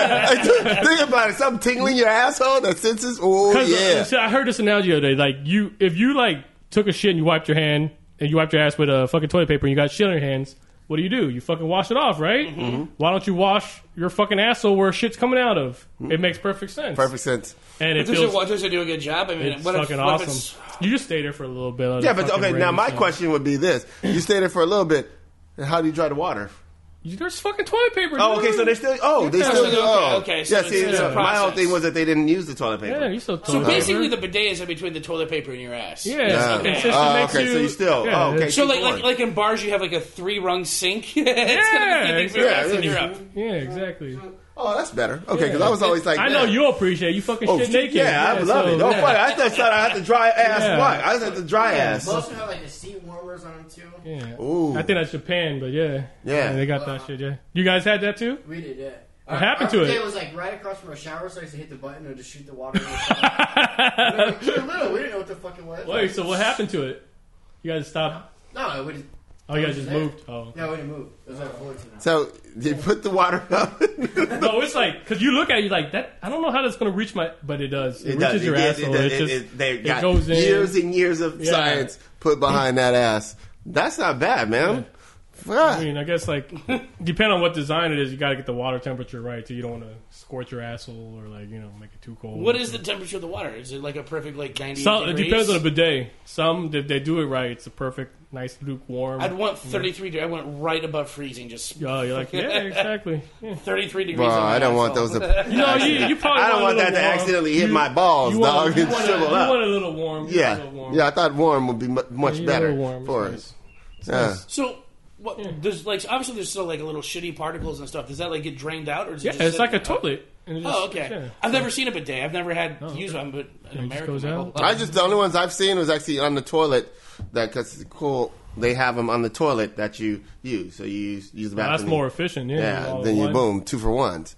Speaker 2: Yeah, think about it. Something tingling your asshole, that senses. Oh
Speaker 5: Cause,
Speaker 2: yeah.
Speaker 5: uh, so I heard this analogy the other day. Like you, if you like took a shit and you wiped your hand and you wiped your ass with a fucking toilet paper and you got shit on your hands, what do you do? You fucking wash it off, right? Mm-hmm. Why don't you wash your fucking asshole where shit's coming out of? It makes perfect sense.
Speaker 2: Perfect sense.
Speaker 5: And it
Speaker 4: Does
Speaker 5: feels
Speaker 4: it, does it do a good job? I mean,
Speaker 5: it's
Speaker 4: what if,
Speaker 5: fucking
Speaker 4: what if
Speaker 5: awesome.
Speaker 4: it's-
Speaker 5: You just stay there for a little bit. let
Speaker 2: Yeah,
Speaker 5: it
Speaker 2: but
Speaker 5: fucking
Speaker 2: okay. Now
Speaker 5: rain,
Speaker 2: my
Speaker 5: so-
Speaker 2: question would be this: you stay there for a little bit, and how do you dry the water?
Speaker 5: There's fucking toilet paper.
Speaker 2: Oh,
Speaker 5: dude.
Speaker 2: okay. So they still. Oh, they
Speaker 5: Yeah,
Speaker 2: still.
Speaker 4: okay,
Speaker 2: oh,
Speaker 4: okay, so
Speaker 2: yeah.
Speaker 4: it's-
Speaker 2: See,
Speaker 4: it's a
Speaker 2: uh, my whole
Speaker 4: process.
Speaker 2: thing was that they didn't use the toilet paper.
Speaker 5: Yeah, you still
Speaker 4: So
Speaker 5: toilet
Speaker 4: basically,
Speaker 5: paper.
Speaker 4: the bidet is in between the toilet paper and your ass.
Speaker 5: yeah,
Speaker 2: Yeah.
Speaker 5: okay.
Speaker 4: Okay.
Speaker 2: Oh,
Speaker 5: makes
Speaker 2: okay, so you still-
Speaker 5: yeah,
Speaker 2: oh, okay.
Speaker 5: it's-
Speaker 4: So,
Speaker 2: Keep
Speaker 4: like,
Speaker 2: going.
Speaker 4: like, like in bars, you have like a three-rung sink. it's
Speaker 5: Yeah,
Speaker 4: gonna be for your ass in
Speaker 2: yeah.
Speaker 4: Europe.
Speaker 5: Yeah, exactly.
Speaker 2: Oh, that's better. Okay, because
Speaker 5: Yeah.
Speaker 2: I was always like,
Speaker 5: I know
Speaker 2: man.
Speaker 5: you'll appreciate. You fucking
Speaker 2: Oh,
Speaker 5: shit
Speaker 2: shit,
Speaker 5: naked.
Speaker 2: yeah, I love
Speaker 5: so-
Speaker 2: it. Don't funny. I just thought I had to dry ass.
Speaker 5: Yeah.
Speaker 2: What? I just had to dry ass.
Speaker 1: Most of them have like the seat warmers on them too.
Speaker 5: Yeah.
Speaker 2: Ooh.
Speaker 5: I think that's Japan, but yeah.
Speaker 2: Yeah.
Speaker 5: they got that shit, yeah. You guys had that too?
Speaker 1: We did, yeah.
Speaker 5: What happened to it?
Speaker 1: It was like right across from a shower, so I used to hit the button and just shoot the water. In the shower. we were little. We didn't know what the fuck it was.
Speaker 5: Wait, so what happened to it? You guys stopped?
Speaker 1: No, we just.
Speaker 5: Oh, you guys
Speaker 1: was
Speaker 5: just
Speaker 1: there.
Speaker 5: moved? Oh.
Speaker 1: Yeah, we didn't move. It was like Fullerton now.
Speaker 2: So you put the water up.
Speaker 5: No, it's like, because you look at it, you're like, that. I don't know how that's going to reach my, but it does. It, reaches
Speaker 2: does.
Speaker 5: your
Speaker 2: It did.
Speaker 5: asshole.
Speaker 2: It,
Speaker 5: It,
Speaker 2: it,
Speaker 5: just,
Speaker 2: it, they
Speaker 5: it
Speaker 2: got
Speaker 5: goes in.
Speaker 2: years and years of
Speaker 5: Yeah.
Speaker 2: science put behind that ass. That's not bad, man. Fuck.
Speaker 5: I mean, I guess, like, depending on what design it is, you got to get the water temperature right, so you don't want to scorch your asshole or, like, you know, make it too cold.
Speaker 4: What is the temperature of the water? Is it like a perfect like ninety
Speaker 5: Some, it
Speaker 4: degrees?
Speaker 5: depends on the bidet. Some, if they do it right, it's a perfect, nice, lukewarm.
Speaker 4: I'd want thirty-three. de- I went right above freezing. Just
Speaker 5: Oh, you're like, yeah, exactly. Yeah.
Speaker 4: thirty-three degrees.
Speaker 2: Bro,
Speaker 4: on my
Speaker 2: I don't want
Speaker 4: asshole.
Speaker 2: those. To,
Speaker 5: You know, you, you probably
Speaker 2: I don't want
Speaker 5: a
Speaker 2: that to
Speaker 5: little warm.
Speaker 2: accidentally hit
Speaker 5: You-
Speaker 2: my balls,
Speaker 5: you want,
Speaker 2: dog.
Speaker 5: You
Speaker 2: and
Speaker 5: want, a,
Speaker 2: shrivel
Speaker 5: you
Speaker 2: up.
Speaker 5: want a little warm. You want a
Speaker 2: Yeah,
Speaker 5: little warm.
Speaker 2: yeah. I thought warm would be mu- much
Speaker 5: Yeah, a
Speaker 2: better
Speaker 5: little warm.
Speaker 2: for
Speaker 5: It's
Speaker 2: us.
Speaker 5: nice.
Speaker 2: Yeah.
Speaker 4: So, what? There's like obviously there's still like a little shitty particles and stuff. Does that like get drained out or? Does
Speaker 5: Yeah,
Speaker 4: it just
Speaker 5: it's
Speaker 4: sit
Speaker 5: like a
Speaker 4: there?
Speaker 5: toilet. And it just-
Speaker 4: Oh, okay.
Speaker 5: yeah.
Speaker 4: I've never seen a bidet. I've never had
Speaker 5: Oh,
Speaker 4: used
Speaker 5: okay.
Speaker 4: one, but in
Speaker 5: just
Speaker 4: America,
Speaker 5: goes
Speaker 4: my
Speaker 5: out?
Speaker 4: whole
Speaker 2: I
Speaker 4: life.
Speaker 2: just the only ones I've seen was actually on the toilet. That because it's cool. They have them on the toilet that you use. So you use use the
Speaker 5: Well,
Speaker 2: bathroom.
Speaker 5: that's more efficient. Yeah,
Speaker 2: Yeah.
Speaker 5: all
Speaker 2: Then
Speaker 5: in
Speaker 2: you
Speaker 5: one.
Speaker 2: boom two for ones.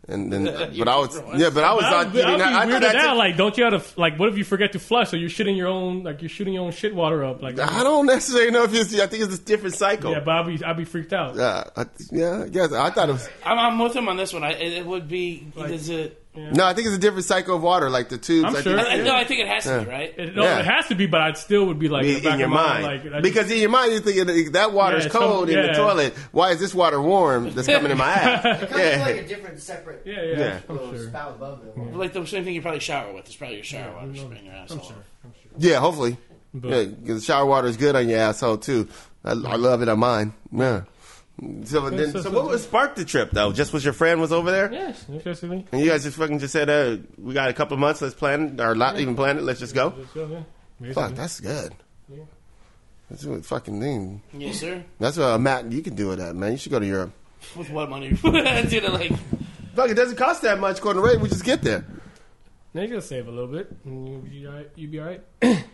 Speaker 2: And then, but I was, yeah, but I was
Speaker 5: I'd
Speaker 2: not
Speaker 5: be,
Speaker 2: eating.
Speaker 5: I'd be
Speaker 2: I
Speaker 5: weirded
Speaker 2: thought
Speaker 5: out.
Speaker 2: that.
Speaker 5: Like, don't you have to like? What if you forget to flush? So you're shitting your own, like you're shooting your own shit water up. Like,
Speaker 2: I don't necessarily know if it's. I think it's a different cycle.
Speaker 5: yeah, but I'd be, I'd be freaked out.
Speaker 2: Yeah, I, yeah, I guess I thought it was.
Speaker 4: I'm, I'm with him on this one. I, it would be. Is it?
Speaker 2: No, I think it's a different cycle of water, like the tubes.
Speaker 5: I'm
Speaker 2: I
Speaker 5: sure.
Speaker 2: think,
Speaker 4: I, no, I think it has to be right.
Speaker 5: It, no,
Speaker 2: Yeah.
Speaker 5: it has to be, but I still would be like
Speaker 2: in,
Speaker 5: in, the back
Speaker 2: in your
Speaker 5: of my
Speaker 2: mind,
Speaker 5: like, I just-
Speaker 2: because in your mind you're thinking that water's
Speaker 5: Yeah, some-
Speaker 2: cold in
Speaker 5: yeah.
Speaker 2: the toilet. Why is this water warm? That's coming in my ass.
Speaker 1: It comes
Speaker 2: Yeah.
Speaker 1: from like a different, separate
Speaker 5: yeah, yeah,
Speaker 2: Yeah.
Speaker 5: I'm
Speaker 1: little
Speaker 5: sure.
Speaker 1: spout above them.
Speaker 4: Like the same thing you probably shower with. It's probably your shower water spraying your asshole.
Speaker 5: I'm sure. I'm sure.
Speaker 2: Yeah, hopefully.
Speaker 5: But-
Speaker 2: Yeah, because shower water is good on your asshole too. I, I love it on mine. Yeah. So, then,
Speaker 5: so-
Speaker 2: so
Speaker 5: so-
Speaker 2: what was sparked the trip though? Just was your friend was over there,
Speaker 5: Yes, interestingly.
Speaker 2: and you guys just fucking just said, uh, "We got a couple of months. Let's plan it, or not even plan it. Let's just go."
Speaker 5: Just go, yeah. Basically.
Speaker 2: Fuck, that's good. That's a fucking thing.
Speaker 4: Yes, sir.
Speaker 2: That's what uh, Matt. You can do it at, man. You should go to Europe.
Speaker 4: With what money? Did it like?
Speaker 2: Fuck, it doesn't cost that much according to Ray. We just get there.
Speaker 5: Now you're gonna save a little bit. And you'll be all right. You'll be all right.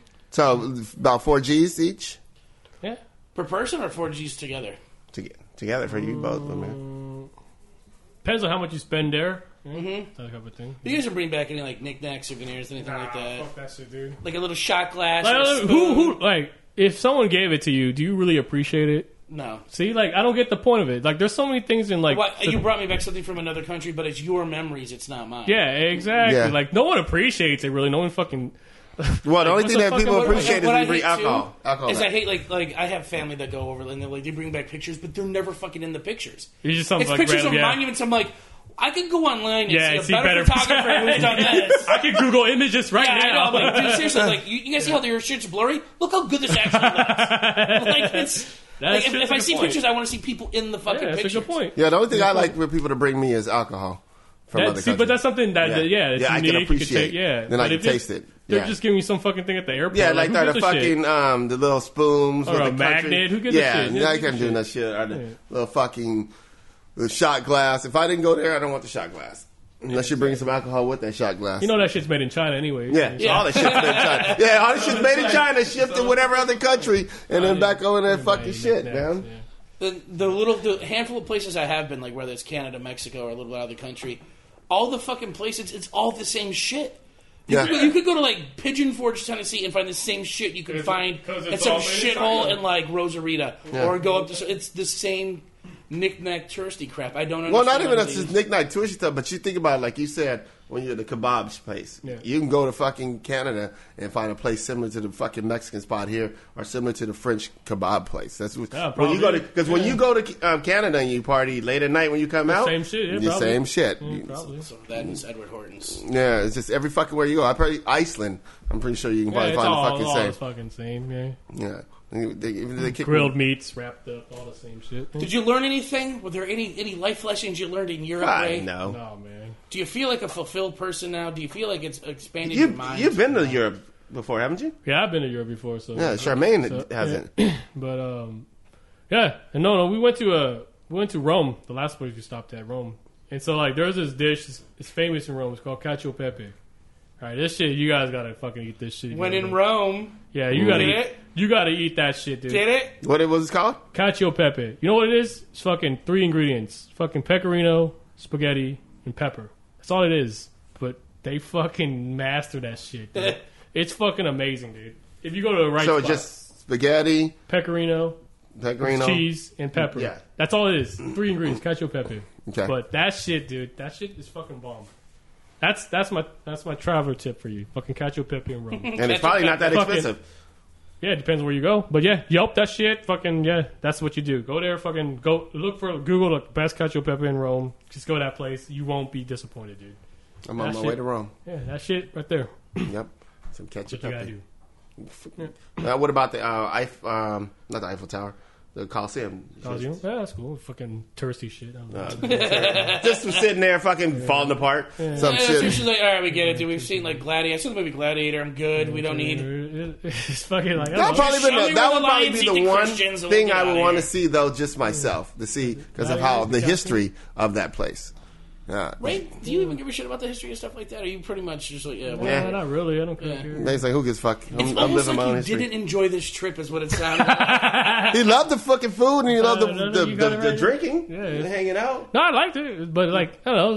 Speaker 2: So about four G's each
Speaker 5: Yeah.
Speaker 4: Per person or four G's together?
Speaker 2: to get together for you both. I mean.
Speaker 5: Depends on how much you spend there. Yeah,
Speaker 4: Mhm.
Speaker 5: that type of thing.
Speaker 4: You guys don't bring back any like knickknacks, souvenirs, anything like that?
Speaker 5: Fuck that shit, dude.
Speaker 4: Like a little shot glass.
Speaker 5: Like,
Speaker 4: or a
Speaker 5: who,
Speaker 4: spoon?
Speaker 5: who, like, if someone gave it to you, do you really appreciate it?
Speaker 4: No.
Speaker 5: See, like, I don't get the point of it. Like, there's so many things in, like,
Speaker 4: What,
Speaker 5: the-
Speaker 4: you brought me back something from another country, but it's your memories. It's not mine.
Speaker 5: yeah, exactly.
Speaker 2: Yeah.
Speaker 5: Like, no one appreciates it, really. No one fucking.
Speaker 2: Well, the only
Speaker 5: what's
Speaker 2: thing
Speaker 5: the
Speaker 2: that people
Speaker 5: fucking-
Speaker 2: appreciate is
Speaker 4: What
Speaker 2: we
Speaker 4: I
Speaker 2: bring
Speaker 4: hate, too,
Speaker 2: alcohol. Alcohol.
Speaker 4: Is
Speaker 2: back.
Speaker 4: I hate like like I have family that go over and they like they bring back pictures, but they're never fucking in the pictures.
Speaker 5: It's just something
Speaker 4: It's
Speaker 5: like
Speaker 4: pictures
Speaker 5: random,
Speaker 4: of
Speaker 5: yeah.
Speaker 4: monuments. I'm like, I could go online and
Speaker 5: Yeah,
Speaker 4: see a
Speaker 5: see
Speaker 4: better,
Speaker 5: better-
Speaker 4: photographer who's done this.
Speaker 5: I can Google images right
Speaker 4: Yeah, I know.
Speaker 5: now.
Speaker 4: I'm like, dude, seriously, like, you, you guys see how your shit's blurry? Look how good this actually looks. Like, it's,
Speaker 5: That's
Speaker 4: like, if,
Speaker 5: just
Speaker 4: if
Speaker 5: a
Speaker 4: I
Speaker 5: good
Speaker 4: see
Speaker 5: point.
Speaker 4: pictures, I want to see people in the fucking
Speaker 5: yeah, that's
Speaker 4: pictures.
Speaker 5: a good point.
Speaker 2: Yeah, the only thing I like for people to bring me is alcohol from
Speaker 5: That-
Speaker 2: other
Speaker 5: see,
Speaker 2: countries.
Speaker 5: but that's something that, yeah, yeah, it's
Speaker 2: Yeah, I can
Speaker 5: unique. You could
Speaker 2: appreciate.
Speaker 5: take- yeah,
Speaker 2: Then I
Speaker 5: But
Speaker 2: can
Speaker 5: if it's-
Speaker 2: taste it.
Speaker 5: They're
Speaker 2: Yeah.
Speaker 5: just giving you some fucking thing at the airport.
Speaker 2: Yeah, like
Speaker 5: who
Speaker 2: they're
Speaker 5: gives
Speaker 2: the
Speaker 5: a shit?
Speaker 2: fucking um the little spoons
Speaker 5: Or
Speaker 2: with
Speaker 5: a
Speaker 2: the country.
Speaker 5: magnet. Who gives a
Speaker 2: yeah,
Speaker 5: shit?
Speaker 2: Yeah,
Speaker 5: Yeah,
Speaker 2: I
Speaker 5: who
Speaker 2: can't
Speaker 5: gives
Speaker 2: do
Speaker 5: a
Speaker 2: that shit. Or the little fucking the shot glass. If I didn't go there, I don't want the shot glass. Unless you're bringing some alcohol with that shot glass.
Speaker 5: You know that shit's made in China anyway.
Speaker 2: Yeah,
Speaker 4: Yeah.
Speaker 2: all the shit's made in China. Yeah, all the shit's made in China, shipped to whatever other country, and then back over there fucking shit, man.
Speaker 4: The, the little the handful of places I have been, like whether it's Canada, Mexico, or a little other country, all the fucking places, it's all the same shit. You,
Speaker 2: Yeah.
Speaker 4: could, go- you could go to like Pigeon Forge, Tennessee, and find the same shit you could
Speaker 5: It's-
Speaker 4: find
Speaker 5: 'cause
Speaker 4: at
Speaker 5: it's
Speaker 4: some
Speaker 5: all made in
Speaker 4: shithole
Speaker 5: China.
Speaker 4: in like Rosarita,
Speaker 2: Yeah.
Speaker 4: or go up to. It's the same knick-knack touristy crap. I don't understand.
Speaker 2: Well, not even
Speaker 4: how
Speaker 2: that's
Speaker 4: they-
Speaker 2: just knick-knack touristy stuff, but you think about it, like you said, when you're at the kebab place.
Speaker 5: Yeah.
Speaker 2: You can go to fucking Canada and find a place similar to the fucking Mexican spot here or similar to the French kebab place. That's what,
Speaker 5: Yeah,
Speaker 2: when you go to,
Speaker 5: probably.
Speaker 2: because when you go to um, Canada and you party late at night when you come out,
Speaker 5: same shit, yeah,
Speaker 2: the
Speaker 5: probably.
Speaker 2: same shit.
Speaker 5: Yeah,
Speaker 2: You-
Speaker 5: probably.
Speaker 4: So that is Edward Horton's.
Speaker 2: Yeah, it's just every fucking where you go. I probably Iceland. I'm pretty sure you can
Speaker 5: Yeah,
Speaker 2: probably
Speaker 5: it's
Speaker 2: find
Speaker 5: all,
Speaker 2: the fucking
Speaker 5: all
Speaker 2: same.
Speaker 5: the fucking same. Yeah.
Speaker 2: Yeah, they, they, even they kick
Speaker 5: Grilled meats wrapped up, all the same shit.
Speaker 4: Did you learn anything? Were there any any life lessons you learned in Europe?
Speaker 2: I
Speaker 4: Ray?
Speaker 2: know.
Speaker 5: No, man.
Speaker 4: Do you feel like a fulfilled person now? Do you feel like it's expanded
Speaker 2: You
Speaker 4: your mind?
Speaker 2: you've been to Europe before, haven't you?
Speaker 5: Yeah, I've been to Europe before, so
Speaker 2: Yeah, Charmaine
Speaker 5: so,
Speaker 2: hasn't.
Speaker 5: yeah. But um, yeah, and no, no, we went to uh, we went to Rome. The last place we stopped at, Rome, and so like there's this dish. It's, it's famous in Rome. It's called cacio e pepe. All right, this shit, you guys gotta fucking eat this shit.
Speaker 4: when
Speaker 5: You
Speaker 4: in
Speaker 5: gotta-
Speaker 4: Rome,
Speaker 5: yeah, you gotta
Speaker 4: Did
Speaker 5: eat.
Speaker 4: it?
Speaker 5: You gotta eat that shit, dude.
Speaker 4: did it?
Speaker 2: What it was called?
Speaker 5: Cacio e pepe. You know what it is? It's fucking three ingredients: fucking pecorino, spaghetti, and pepper. That's all it is. But they fucking master that shit, dude. It's fucking amazing, dude. If you go to the right
Speaker 2: So
Speaker 5: spot,
Speaker 2: just spaghetti,
Speaker 5: pecorino,
Speaker 2: pecorino,
Speaker 5: cheese, and pepper.
Speaker 2: Yeah.
Speaker 5: That's all it is. Three ingredients: cacio e pepe.
Speaker 2: Okay.
Speaker 5: But that shit, dude, that shit is fucking bomb. That's that's my that's my traveler tip for you. Fucking cacio e pepe and Rome.
Speaker 2: and it's probably not that
Speaker 5: Fucking-
Speaker 2: expensive.
Speaker 5: Yeah, it depends where you go. But yeah, Yelp that shit. Fucking yeah, that's what you do. Go there, fucking go look for Google the best cacio e pepe in Rome. Just go to that place. You won't be disappointed, dude.
Speaker 2: I'm on
Speaker 5: That
Speaker 2: my
Speaker 5: shit-
Speaker 2: way to Rome.
Speaker 5: Yeah, that shit right there.
Speaker 2: Yep, some ketchup.
Speaker 5: What you gotta do.
Speaker 2: Uh, what about the uh, Eiff, um, not the Eiffel Tower, the Coliseum?
Speaker 5: Coliseum? Yeah, that's cool. Fucking touristy shit. I don't know.
Speaker 2: Uh, Just sitting there, fucking falling apart. Some
Speaker 4: Yeah, that's
Speaker 2: shit.
Speaker 4: usually like, all right, we get it, dude. We've seen like Gladiator. I saw the movie Gladiator. I'm good. We don't need.
Speaker 5: It's fucking like I
Speaker 2: That
Speaker 5: don't
Speaker 2: probably
Speaker 4: Show
Speaker 2: been
Speaker 4: me
Speaker 2: the,
Speaker 4: where
Speaker 2: that
Speaker 4: the
Speaker 2: would probably
Speaker 4: lions
Speaker 2: be
Speaker 4: eat
Speaker 2: the
Speaker 4: the
Speaker 2: one
Speaker 4: Christians and we'll
Speaker 2: thing
Speaker 4: get
Speaker 2: I
Speaker 4: outta
Speaker 2: would want to
Speaker 4: here.
Speaker 2: see though, just myself to see because of how the history of that place. Yeah,
Speaker 4: Ray, do you even give a shit about the history and stuff like that? Or are you pretty much just like, yeah,
Speaker 5: know.
Speaker 2: Yeah.
Speaker 5: Nah, not really. I don't
Speaker 4: Yeah.
Speaker 5: care.
Speaker 2: he's like, who gives a fuck? I'm,
Speaker 4: It's
Speaker 2: I'm
Speaker 4: almost
Speaker 2: living my
Speaker 4: like
Speaker 2: own
Speaker 4: you
Speaker 2: history.
Speaker 4: didn't enjoy this trip, is what it sounded like.
Speaker 2: He loved the fucking food and he loved
Speaker 5: Uh,
Speaker 2: the
Speaker 5: no, no,
Speaker 2: the,
Speaker 5: you
Speaker 2: the,
Speaker 5: got it
Speaker 2: the
Speaker 5: right.
Speaker 2: drinking,
Speaker 5: Yeah,
Speaker 2: and
Speaker 5: it's-
Speaker 2: hanging out.
Speaker 5: No, I liked it, but like I don't know, it was like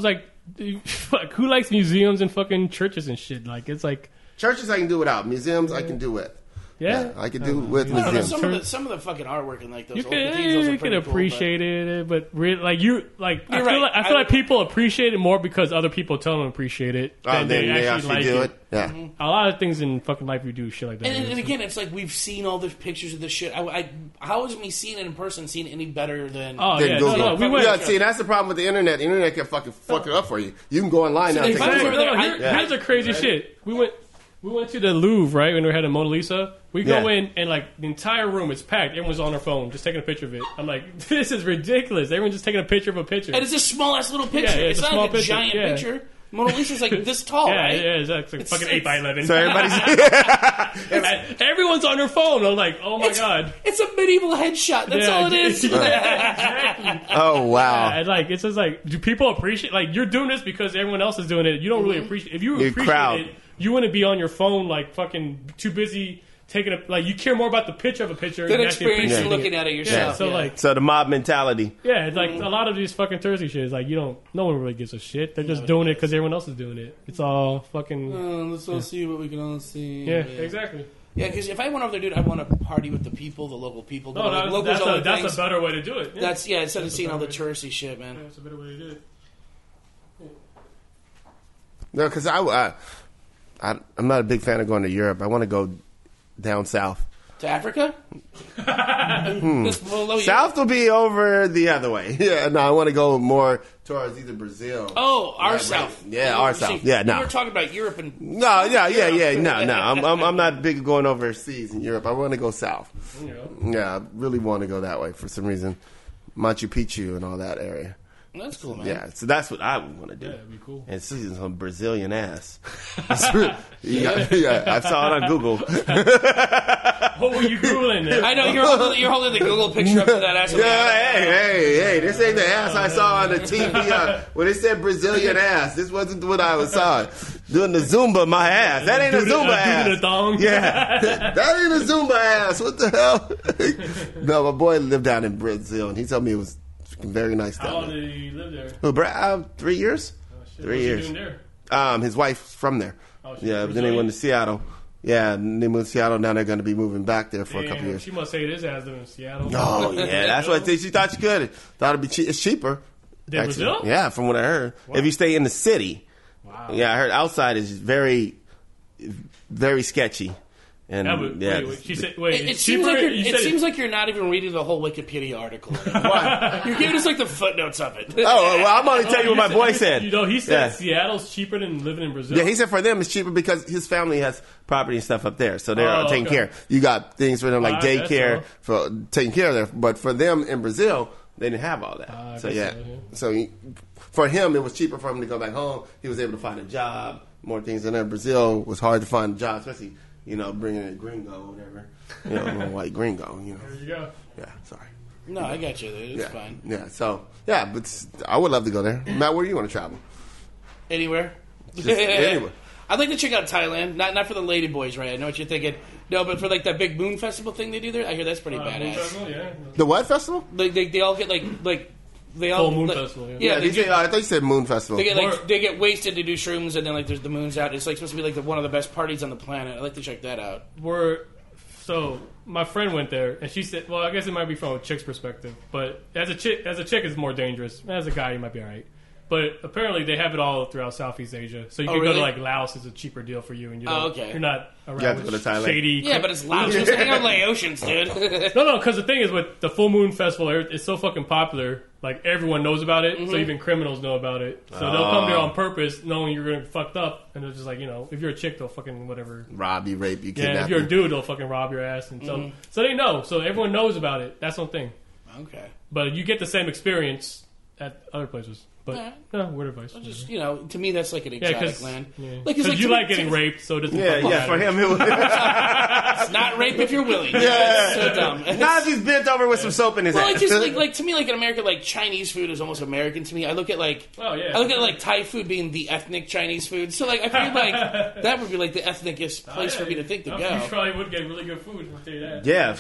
Speaker 5: fuck, who likes museums and fucking churches and shit? Like, it's like,
Speaker 2: Churches I can do without. Museums I can do with.
Speaker 5: yeah.
Speaker 2: Yeah, I can do with
Speaker 5: yeah.
Speaker 4: I don't know,
Speaker 2: museums.
Speaker 4: some of the some of the fucking artwork in like those
Speaker 5: You
Speaker 4: old
Speaker 5: can,
Speaker 4: cathedrals are
Speaker 5: you can
Speaker 4: pretty cool,
Speaker 5: appreciate it, but re- like you, like I
Speaker 4: You're
Speaker 5: feel
Speaker 4: right.
Speaker 5: like I feel
Speaker 4: I
Speaker 5: like
Speaker 4: would-
Speaker 5: people appreciate it more because other people tell them to appreciate it
Speaker 2: Oh,
Speaker 5: than
Speaker 2: then
Speaker 5: they,
Speaker 2: they
Speaker 5: actually,
Speaker 2: actually
Speaker 5: like
Speaker 2: do
Speaker 5: it.
Speaker 2: it. Yeah.
Speaker 5: A lot of things in fucking life we do shit like that.
Speaker 4: And, and again, it's like we've seen all the pictures of this shit. I, I, how is me seeing it in person seeing it any better than?
Speaker 5: oh
Speaker 2: Then
Speaker 5: yeah,
Speaker 2: Google.
Speaker 5: no, no, we went.
Speaker 2: yeah, see, that's the problem with the internet. The internet can fucking fuck it up for you. You can go online now.
Speaker 4: See,
Speaker 2: And
Speaker 4: if
Speaker 2: take
Speaker 4: I was
Speaker 2: a
Speaker 4: over
Speaker 2: picture.
Speaker 5: No, no,
Speaker 4: there,
Speaker 5: here-
Speaker 4: I-
Speaker 5: here's the crazy shit. We went. We went to the Louvre, right, when we had a Mona Lisa. We go
Speaker 2: Yeah.
Speaker 5: in, and, like, the entire room is packed. Everyone's on their phone, just taking a picture of it. I'm like, this is ridiculous. Everyone's just taking a picture of a picture.
Speaker 4: And it's a small ass little picture.
Speaker 5: Yeah, yeah,
Speaker 4: it's,
Speaker 5: it's a
Speaker 4: not like
Speaker 5: small
Speaker 4: a
Speaker 5: picture,
Speaker 4: giant
Speaker 5: yeah.
Speaker 4: picture. Mona Lisa's like this tall,
Speaker 5: yeah,
Speaker 4: right?
Speaker 5: yeah, it's, like
Speaker 4: It's-
Speaker 5: fucking
Speaker 4: it's-
Speaker 5: eight by eleven.
Speaker 2: So everybody's.
Speaker 5: And everyone's on their phone. I'm like, oh my
Speaker 4: It's,
Speaker 5: god.
Speaker 4: it's a medieval headshot. That's
Speaker 5: Yeah,
Speaker 4: all it is.
Speaker 5: exactly.
Speaker 2: Oh wow.
Speaker 5: And like, it's just like, do people appreciate? Like, you're doing this because everyone else is doing it. You don't really appreciate. If you
Speaker 2: Your
Speaker 5: appreciate
Speaker 2: crowd.
Speaker 5: it, you wouldn't be on your phone like fucking too busy taking a like. You care more about the picture of a picture
Speaker 4: Good
Speaker 5: than actually
Speaker 4: experience
Speaker 5: appreciating
Speaker 4: looking
Speaker 5: it.
Speaker 4: at it
Speaker 5: Yeah,
Speaker 4: yourself.
Speaker 5: so
Speaker 4: yeah.
Speaker 5: like,
Speaker 2: So the mob mentality.
Speaker 5: yeah, it's like a lot of these fucking Thursday shit is like you don't. No one really gives a shit. They're just doing it because everyone else is doing it. It's all fucking.
Speaker 4: Uh, let's all see what we can all see.
Speaker 5: Yeah, exactly.
Speaker 4: Yeah, because if I went over there, dude, I want to party with the people, the local people.
Speaker 5: No,
Speaker 4: like,
Speaker 5: that's,
Speaker 4: locals,
Speaker 5: that's,
Speaker 4: all
Speaker 5: a,
Speaker 4: the
Speaker 5: that's
Speaker 4: things.
Speaker 5: a better way to do it. Yeah.
Speaker 4: That's yeah. Instead of
Speaker 5: That's a
Speaker 4: seeing all the
Speaker 5: better
Speaker 4: touristy shit, man.
Speaker 5: That's a better way to do it.
Speaker 2: No, because I, I, I, I'm not a big fan of going to Europe. I want to go down south.
Speaker 4: To Africa? Just below you.
Speaker 2: South will be over the other way. Yeah, no, I want to go more towards either Brazil.
Speaker 4: Oh, our
Speaker 2: Yeah,
Speaker 4: south.
Speaker 2: right. Yeah, our
Speaker 4: See,
Speaker 2: south. Yeah,
Speaker 4: we
Speaker 2: no.
Speaker 4: were talking about Europe and
Speaker 2: No, yeah, yeah, yeah, no, no. I'm, I'm, I'm not big going overseas in Europe. I want to go south.
Speaker 5: You know.
Speaker 2: Yeah, I really want to go that way for some reason. Machu Picchu and all that area.
Speaker 4: that's cool, man.
Speaker 2: Yeah, so that's what I would want to do.
Speaker 5: Yeah, that'd be cool.
Speaker 2: And see some Brazilian ass. It's really- yeah, yeah, I saw it on Google.
Speaker 5: What were you googling there?
Speaker 4: I know you're holding, you're holding the Google picture up to that ass.
Speaker 2: Yeah, hey, hey, hey, this ain't the ass I saw on the T V uh, when it said Brazilian ass. This wasn't what I was saw. Doing the Zumba, my ass. That ain't a
Speaker 5: Doing the-
Speaker 2: Zumba
Speaker 5: uh,
Speaker 2: ass.
Speaker 5: doing the thong.
Speaker 2: Yeah, that ain't a Zumba ass. What the hell? No, my boy lived down in Brazil, and he told me it was very nice
Speaker 5: How
Speaker 2: down
Speaker 5: long
Speaker 2: there.
Speaker 5: did he live there?
Speaker 2: Who, Bra- uh, three years?
Speaker 5: Oh, shit.
Speaker 2: Three
Speaker 5: What's
Speaker 2: years.
Speaker 5: He doing there?
Speaker 2: Um, his wife's from there.
Speaker 5: Oh, she's
Speaker 2: Yeah, but then they
Speaker 5: Brazilian?
Speaker 2: went to Seattle. Yeah, and they moved to Seattle. Now they're going to be moving back there for a couple
Speaker 5: Damn,
Speaker 2: years.
Speaker 5: She must hate his ass living in Seattle.
Speaker 2: Oh yeah, that's what I think. She thought she could. Thought it'd be cheap. It's cheaper.
Speaker 5: Than
Speaker 2: actually.
Speaker 5: Brazil?
Speaker 2: Yeah, from what I heard. If you stay in the city,
Speaker 5: Wow.
Speaker 2: yeah, I heard outside is very, very sketchy. And
Speaker 5: That would,
Speaker 2: yeah,
Speaker 5: wait, wait, she said, wait,
Speaker 4: It, it
Speaker 5: it's
Speaker 4: seems
Speaker 5: cheaper?
Speaker 4: like you're,
Speaker 5: You
Speaker 4: it
Speaker 5: said
Speaker 4: seems like you're not even reading the whole Wikipedia article. You're giving us like the footnotes of it.
Speaker 2: oh well, I'm only telling you what my boy said.
Speaker 5: You know, he said
Speaker 2: Yeah.
Speaker 5: Seattle's cheaper than living in Brazil.
Speaker 2: Yeah, he said for them it's cheaper because his family has property and stuff up there, so they're
Speaker 5: Oh,
Speaker 2: taking
Speaker 5: okay.
Speaker 2: care. You got things for them like
Speaker 5: Ah, I guess
Speaker 2: daycare for taking care of them, but for them in Brazil, they didn't have all that.
Speaker 5: Ah, I
Speaker 2: so
Speaker 5: guess
Speaker 2: yeah,
Speaker 5: so, yeah.
Speaker 2: so he, for him it was cheaper for him to go back home. He was able to find a job, more things than that. Brazil was hard to find a job, especially you know bringing in a gringo or whatever, you know, a white gringo. You know,
Speaker 5: There you go.
Speaker 2: yeah, sorry.
Speaker 4: No, I got you. Dude. It's
Speaker 2: yeah,
Speaker 4: fine.
Speaker 2: yeah. So yeah, but s- I would love to go there. Matt, where do you want to travel?
Speaker 4: Anywhere.
Speaker 2: Just anywhere.
Speaker 4: I'd like to check out Thailand. Not not for the lady boys, right? I know what you're thinking. No, but for like that big moon festival thing they do there, I hear that's pretty
Speaker 5: Uh, Moon
Speaker 4: badass.
Speaker 5: Festival, yeah.
Speaker 2: The what festival?
Speaker 4: Like they, they all get like like they all
Speaker 5: Full moon
Speaker 4: like,
Speaker 5: festival, yeah.
Speaker 4: Yeah,
Speaker 2: Yeah,
Speaker 4: they,
Speaker 2: they say,
Speaker 4: get,
Speaker 2: I thought you said Moon Festival.
Speaker 4: they get like
Speaker 5: Or-
Speaker 4: they get wasted to do shrooms, and then like there's the moon's out. It's like supposed to be like the, one of the best parties on the planet. I'd like to check that out.
Speaker 5: We're so my friend went there and she said, well, I guess it might be from a chick's perspective, but as a chick, as a chick, it's more dangerous. As a guy, you might be all right. But apparently, they have it all throughout Southeast Asia. So you
Speaker 4: Oh,
Speaker 5: can go
Speaker 4: really?
Speaker 5: to like Laos; it's a cheaper deal for you, and you
Speaker 4: Oh,
Speaker 5: don't,
Speaker 4: okay.
Speaker 5: you're not around
Speaker 2: You have to
Speaker 5: with
Speaker 2: go to Thailand.
Speaker 5: shady.
Speaker 4: Yeah, but it's loud. Just hang out in Laotians, dude.
Speaker 5: No, no, because the thing is with the full moon festival, it's so fucking popular. Like everyone knows about it,
Speaker 4: Mm-hmm.
Speaker 5: so even criminals know about it. So they'll come there on purpose, knowing you're gonna get fucked up, and they're just like, you know, if you're a chick, they'll fucking whatever.
Speaker 2: Rob you, rape you,
Speaker 5: Yeah,
Speaker 2: kidnap
Speaker 5: if you're a
Speaker 2: you.
Speaker 5: dude, they'll fucking rob your ass, and so
Speaker 4: Mm-hmm.
Speaker 5: so they know. So everyone knows about it. That's one thing.
Speaker 4: Okay.
Speaker 5: But you get the same experience at other places. But
Speaker 4: Alright.
Speaker 5: no, word advice.
Speaker 4: Just you know, to me that's like an
Speaker 5: Yeah,
Speaker 4: exotic
Speaker 5: because
Speaker 4: land.
Speaker 5: yeah.
Speaker 4: Like, it's
Speaker 5: 'Cause
Speaker 4: like
Speaker 5: you
Speaker 4: to me-
Speaker 5: like getting raped, so it doesn't.
Speaker 2: Yeah,
Speaker 5: fucking
Speaker 2: yeah. For
Speaker 5: matter.
Speaker 2: him, it was.
Speaker 4: It's not rape if you're willing.
Speaker 2: Yeah.
Speaker 4: So dumb.
Speaker 2: Not if he's bent over with some soap in his
Speaker 4: Well,
Speaker 2: ass.
Speaker 4: like just like, like to me, like in America, like Chinese food is almost American to me. I look at like
Speaker 5: Oh, yeah.
Speaker 4: I look at like Thai food being the ethnic Chinese food. So like I feel like that would be like the ethnicest place for me to think to
Speaker 5: No,
Speaker 4: go.
Speaker 5: You probably would get really good food. I'll tell you that.
Speaker 2: yeah.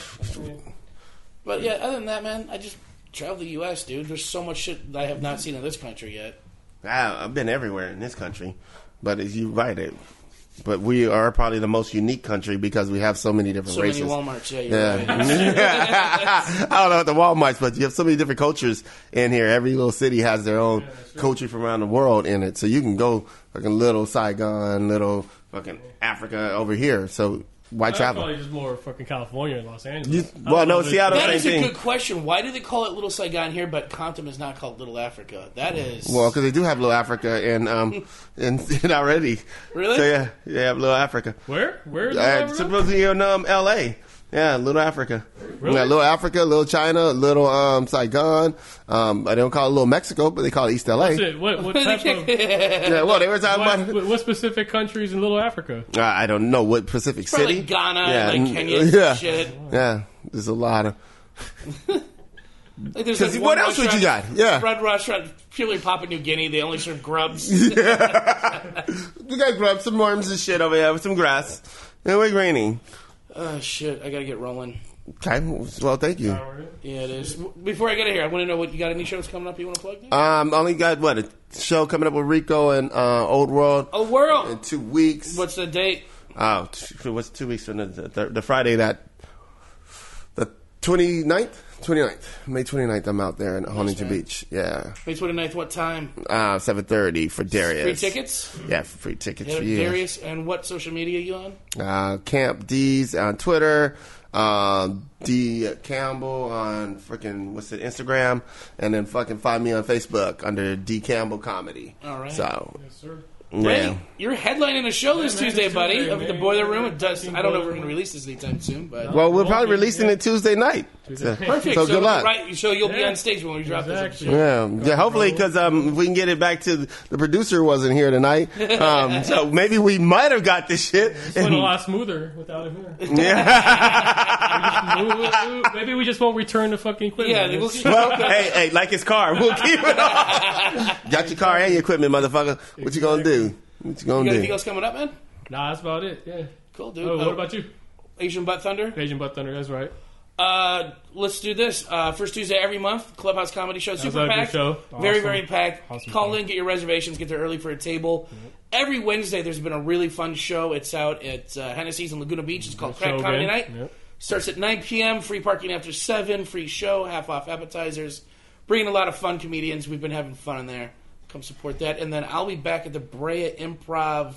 Speaker 4: But yeah, other than that, man, I just travel the U S, dude. There's so much shit that I have not seen in this country yet.
Speaker 2: I, I've been everywhere in this country, but as you right, it. But we are probably the most unique country because we have so many different
Speaker 4: So
Speaker 2: races.
Speaker 4: many Walmarts, yeah, you're
Speaker 2: Yeah.
Speaker 4: right.
Speaker 2: I don't know about the Walmarts, but you have so many different cultures in here. Every little city has their own culture from around the world in it. So you can go fucking little Saigon, little fucking Africa over here. So why
Speaker 5: That's
Speaker 2: travel?
Speaker 5: probably just more fucking California and Los Angeles.
Speaker 2: You-
Speaker 5: I don't
Speaker 2: well, no,
Speaker 5: know if
Speaker 2: Seattle-
Speaker 5: it's-
Speaker 4: That
Speaker 2: same
Speaker 4: is a
Speaker 2: thing.
Speaker 4: good question. Why do they call it Little Saigon here, but Compton is not called Little Africa? That is...
Speaker 2: Well, because they do have Little Africa in um in, in already.
Speaker 4: Really?
Speaker 2: So yeah, they have Little Africa.
Speaker 5: Where? Where is
Speaker 2: Uh,
Speaker 5: that?
Speaker 2: supposedly in um, L A. Yeah, Little Africa.
Speaker 5: Really?
Speaker 2: Yeah, Little Africa, Little China, Little um, Saigon. Um, they don't call it Little Mexico, but they call it East L A.
Speaker 5: What's it? What, what type of...
Speaker 2: Yeah, well, they were talking
Speaker 5: What,
Speaker 2: about.
Speaker 5: what, what specific countries in Little Africa?
Speaker 2: Uh, I don't know what Pacific
Speaker 4: Probably
Speaker 2: City.
Speaker 4: Ghana,
Speaker 2: Yeah,
Speaker 4: like
Speaker 2: mm,
Speaker 4: Kenya, and
Speaker 2: yeah.
Speaker 4: shit.
Speaker 2: Yeah, there's a lot of.
Speaker 4: Like there's
Speaker 2: 'Cause
Speaker 4: like
Speaker 2: what
Speaker 4: one
Speaker 2: else would you
Speaker 4: restaurant-
Speaker 2: got? Yeah.
Speaker 4: Red restaurant, purely Papua New Guinea. They only serve grubs.
Speaker 2: We got grub, some worms and shit over here with some grass. And we're raining.
Speaker 4: Oh shit! I gotta get rolling.
Speaker 2: Okay, well, thank you.
Speaker 4: Yeah, it is. W- Before I get here, I want to know what you got. Any shows coming up you want to plug? Dude?
Speaker 2: Um, only got what a show coming up with Rico and uh, Old World
Speaker 4: oh, world.
Speaker 2: in two weeks.
Speaker 4: What's the date?
Speaker 2: Oh, t- what's two weeks from the, the, the Friday that the twenty-ninth? twenty-ninth. May twenty-ninth, I'm out there in Huntington
Speaker 4: man.
Speaker 2: Beach. Yeah.
Speaker 4: May twenty-ninth. What time?
Speaker 2: Uh, seven thirty for Darius.
Speaker 4: Free tickets.
Speaker 2: Yeah, free tickets
Speaker 4: Hit
Speaker 2: for
Speaker 4: up
Speaker 2: you.
Speaker 4: Darius. And what social media you on?
Speaker 2: Uh, Camp D's on Twitter. Uh, D Campbell on freaking, what's it, Instagram. And then fucking find me on Facebook under D Campbell Comedy.
Speaker 4: All right.
Speaker 2: So,
Speaker 5: Yes, sir.
Speaker 2: yeah.
Speaker 4: Hey, you're headlining a show this
Speaker 5: man,
Speaker 4: Tuesday,
Speaker 5: it's
Speaker 4: buddy,
Speaker 5: Tuesday,
Speaker 4: up at the
Speaker 5: man.
Speaker 4: Boiler Room. It does, I don't know if we're
Speaker 5: Boiler
Speaker 4: going to release this anytime soon, but
Speaker 2: Well, we're
Speaker 5: Won't
Speaker 2: probably
Speaker 5: be,
Speaker 2: releasing
Speaker 5: yeah.
Speaker 2: it Tuesday night. So,
Speaker 4: perfect.
Speaker 2: so good luck.
Speaker 4: Right, so you'll be
Speaker 5: Yeah.
Speaker 4: on stage when we drop
Speaker 5: Exactly.
Speaker 4: this. episode.
Speaker 2: Yeah, yeah. Hopefully, because um, if we can get it back to the producer wasn't here tonight, um, so maybe we might have got this shit.
Speaker 5: It's went a lot smoother without him here.
Speaker 2: Yeah.
Speaker 5: Maybe we just won't return the fucking equipment.
Speaker 4: Yeah, we'll keep-
Speaker 2: Well, hey, hey, like his car, we'll keep it on. Got your car and your equipment, motherfucker. What you gonna do? What you
Speaker 4: You
Speaker 2: gonna
Speaker 4: got anything
Speaker 2: do?
Speaker 4: else coming up, man?
Speaker 5: Nah, that's about it. Yeah.
Speaker 4: Cool, dude.
Speaker 5: Oh,
Speaker 4: Oh,
Speaker 5: what about you?
Speaker 4: Asian Butt Thunder?
Speaker 5: Asian Butt Thunder. That's right.
Speaker 4: Uh, let's do this. Uh, first Tuesday every month, Clubhouse Comedy Show. Super
Speaker 5: a good
Speaker 4: packed.
Speaker 5: show.
Speaker 4: Very,
Speaker 5: Awesome.
Speaker 4: very packed.
Speaker 5: Awesome
Speaker 4: Call
Speaker 5: show.
Speaker 4: in, get your reservations, get there early for a table. Every Wednesday, there's been a really fun show. It's out at uh, Hennessy's in Laguna Beach. It's called Crack
Speaker 5: Show
Speaker 4: Comedy
Speaker 5: again.
Speaker 4: Night.
Speaker 5: Yep.
Speaker 4: Starts at nine p.m., free parking after seven, free show, half off appetizers. Bringing a lot of fun comedians. We've been having fun in there. Come support that. And then I'll be back at the Brea Improv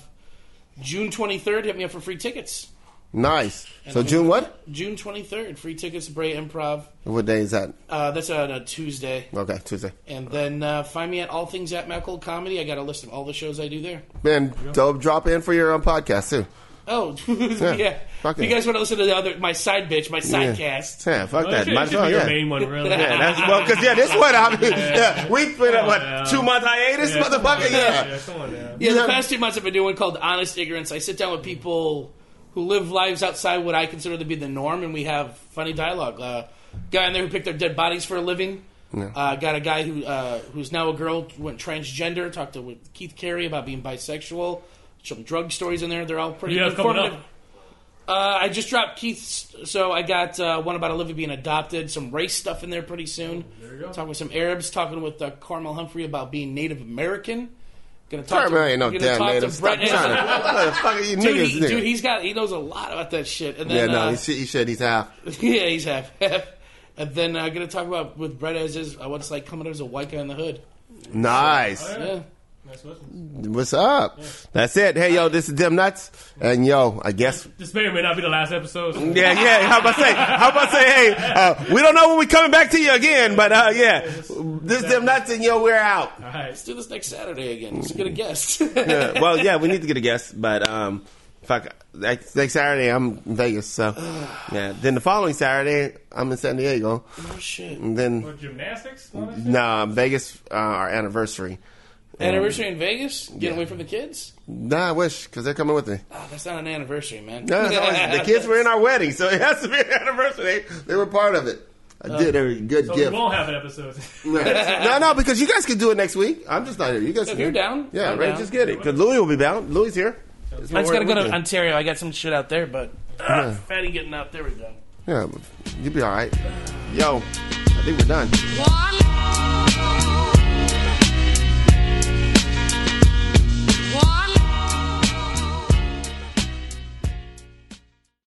Speaker 4: June twenty-third. Hit me up for free tickets.
Speaker 2: Nice. So June what?
Speaker 4: June twenty-third, free tickets to Brea Improv.
Speaker 2: What day is that?
Speaker 4: Uh, that's on a Tuesday.
Speaker 2: Okay, Tuesday.
Speaker 4: And then uh, find me at All Things at Matt Cold Comedy. I got a list of all the shows I do there.
Speaker 2: Man, dope. Drop in for your um, podcast too.
Speaker 4: Oh, yeah.
Speaker 2: fuck
Speaker 4: If you
Speaker 2: it.
Speaker 4: guys want to listen to the other, my side bitch, my side cast.
Speaker 2: Yeah, fuck
Speaker 5: Well,
Speaker 2: that.
Speaker 5: it
Speaker 2: Might
Speaker 5: should
Speaker 2: as well.
Speaker 5: be your
Speaker 2: Yeah.
Speaker 5: main one, really.
Speaker 2: Yeah, that's well, because yeah, this one, I mean, yeah, we put up what
Speaker 5: Yeah.
Speaker 2: two month hiatus,
Speaker 5: Yeah, come on.
Speaker 2: motherfucker. Yeah.
Speaker 5: Yeah, come on now.
Speaker 4: Yeah, the
Speaker 2: Yeah.
Speaker 4: past two months I've been doing called Honest Ignorance. I sit down with people who live lives outside what I consider to be the norm, and we have funny dialogue. Uh, guy in there who picked their dead bodies for a living. Uh, got a guy who uh, who's now a girl, went transgender. Talked to with Keith Carey about being bisexual. Some drug stories in there. They're all pretty
Speaker 5: You have coming
Speaker 4: informative.
Speaker 5: up.
Speaker 4: Uh, I just dropped Keith's, so I got uh, one about Olivia being adopted, some race stuff in there pretty soon.
Speaker 5: There you go.
Speaker 4: Talking with some Arabs, talking with uh, Carmel Humphrey about being Native American. Gonna talk
Speaker 2: Carmel
Speaker 4: to,
Speaker 2: ain't no
Speaker 4: gonna
Speaker 2: damn
Speaker 4: talk to
Speaker 2: native. Stop
Speaker 4: Brett
Speaker 2: trying to.
Speaker 4: Ezra.
Speaker 2: What the fuck are you
Speaker 4: Dude,
Speaker 2: niggas
Speaker 4: he,
Speaker 2: doing?
Speaker 4: dude, he's got he knows a lot about that shit. And
Speaker 2: Yeah,
Speaker 4: then,
Speaker 2: no,
Speaker 4: uh,
Speaker 2: he said, he said he's half.
Speaker 4: yeah, he's half. And then I'm uh, gonna talk about with Brett Ezra's uh, what it's like coming out as a white guy in the hood.
Speaker 2: Nice.
Speaker 5: Oh, yeah.
Speaker 4: Yeah.
Speaker 5: Nice listen.
Speaker 2: What's up? That's it. Hey, yo, this is Dem Nuts. And yo, I guess.
Speaker 5: This may or may not be the last episode. so-
Speaker 2: Yeah, yeah. How about say? How about say? Hey, uh, we don't know when we coming back to you again, but uh, yeah, this is Dem Nuts, and yo, we're out.
Speaker 5: All right.
Speaker 4: Let's do this next Saturday again. Let's get a guest.
Speaker 2: Yeah, well, yeah, we need to get a guest, but um, fuck, next, next Saturday I'm in Vegas, so yeah. Then the following Saturday I'm in San Diego,
Speaker 4: Oh shit!
Speaker 2: and then
Speaker 5: What, gymnastics? All that shit?
Speaker 2: nah, Vegas, uh, our anniversary.
Speaker 4: Anniversary in Vegas? Getting
Speaker 2: Yeah.
Speaker 4: away from the kids?
Speaker 2: Nah, I wish because they're coming with me.
Speaker 4: Oh, that's not an anniversary, man.
Speaker 2: No, no, the kids were in our wedding, so it has to be an anniversary. They, they were part of it. I did a good
Speaker 5: So
Speaker 2: gift.
Speaker 5: we won't have an episode.
Speaker 2: no, no, because you guys can do it next week. I'm just not here. You guys
Speaker 4: If
Speaker 2: can
Speaker 4: you're
Speaker 2: do it.
Speaker 4: down,
Speaker 2: Yeah,
Speaker 4: I'm
Speaker 2: right.
Speaker 4: down.
Speaker 2: Just get it because Louis will be down. Louis here.
Speaker 4: I just gotta go to Ontario. I got some shit out there, but
Speaker 2: Yeah.
Speaker 4: fatty getting out. There we go.
Speaker 2: Yeah, you'll be all right. Yo, I think we're done.
Speaker 6: One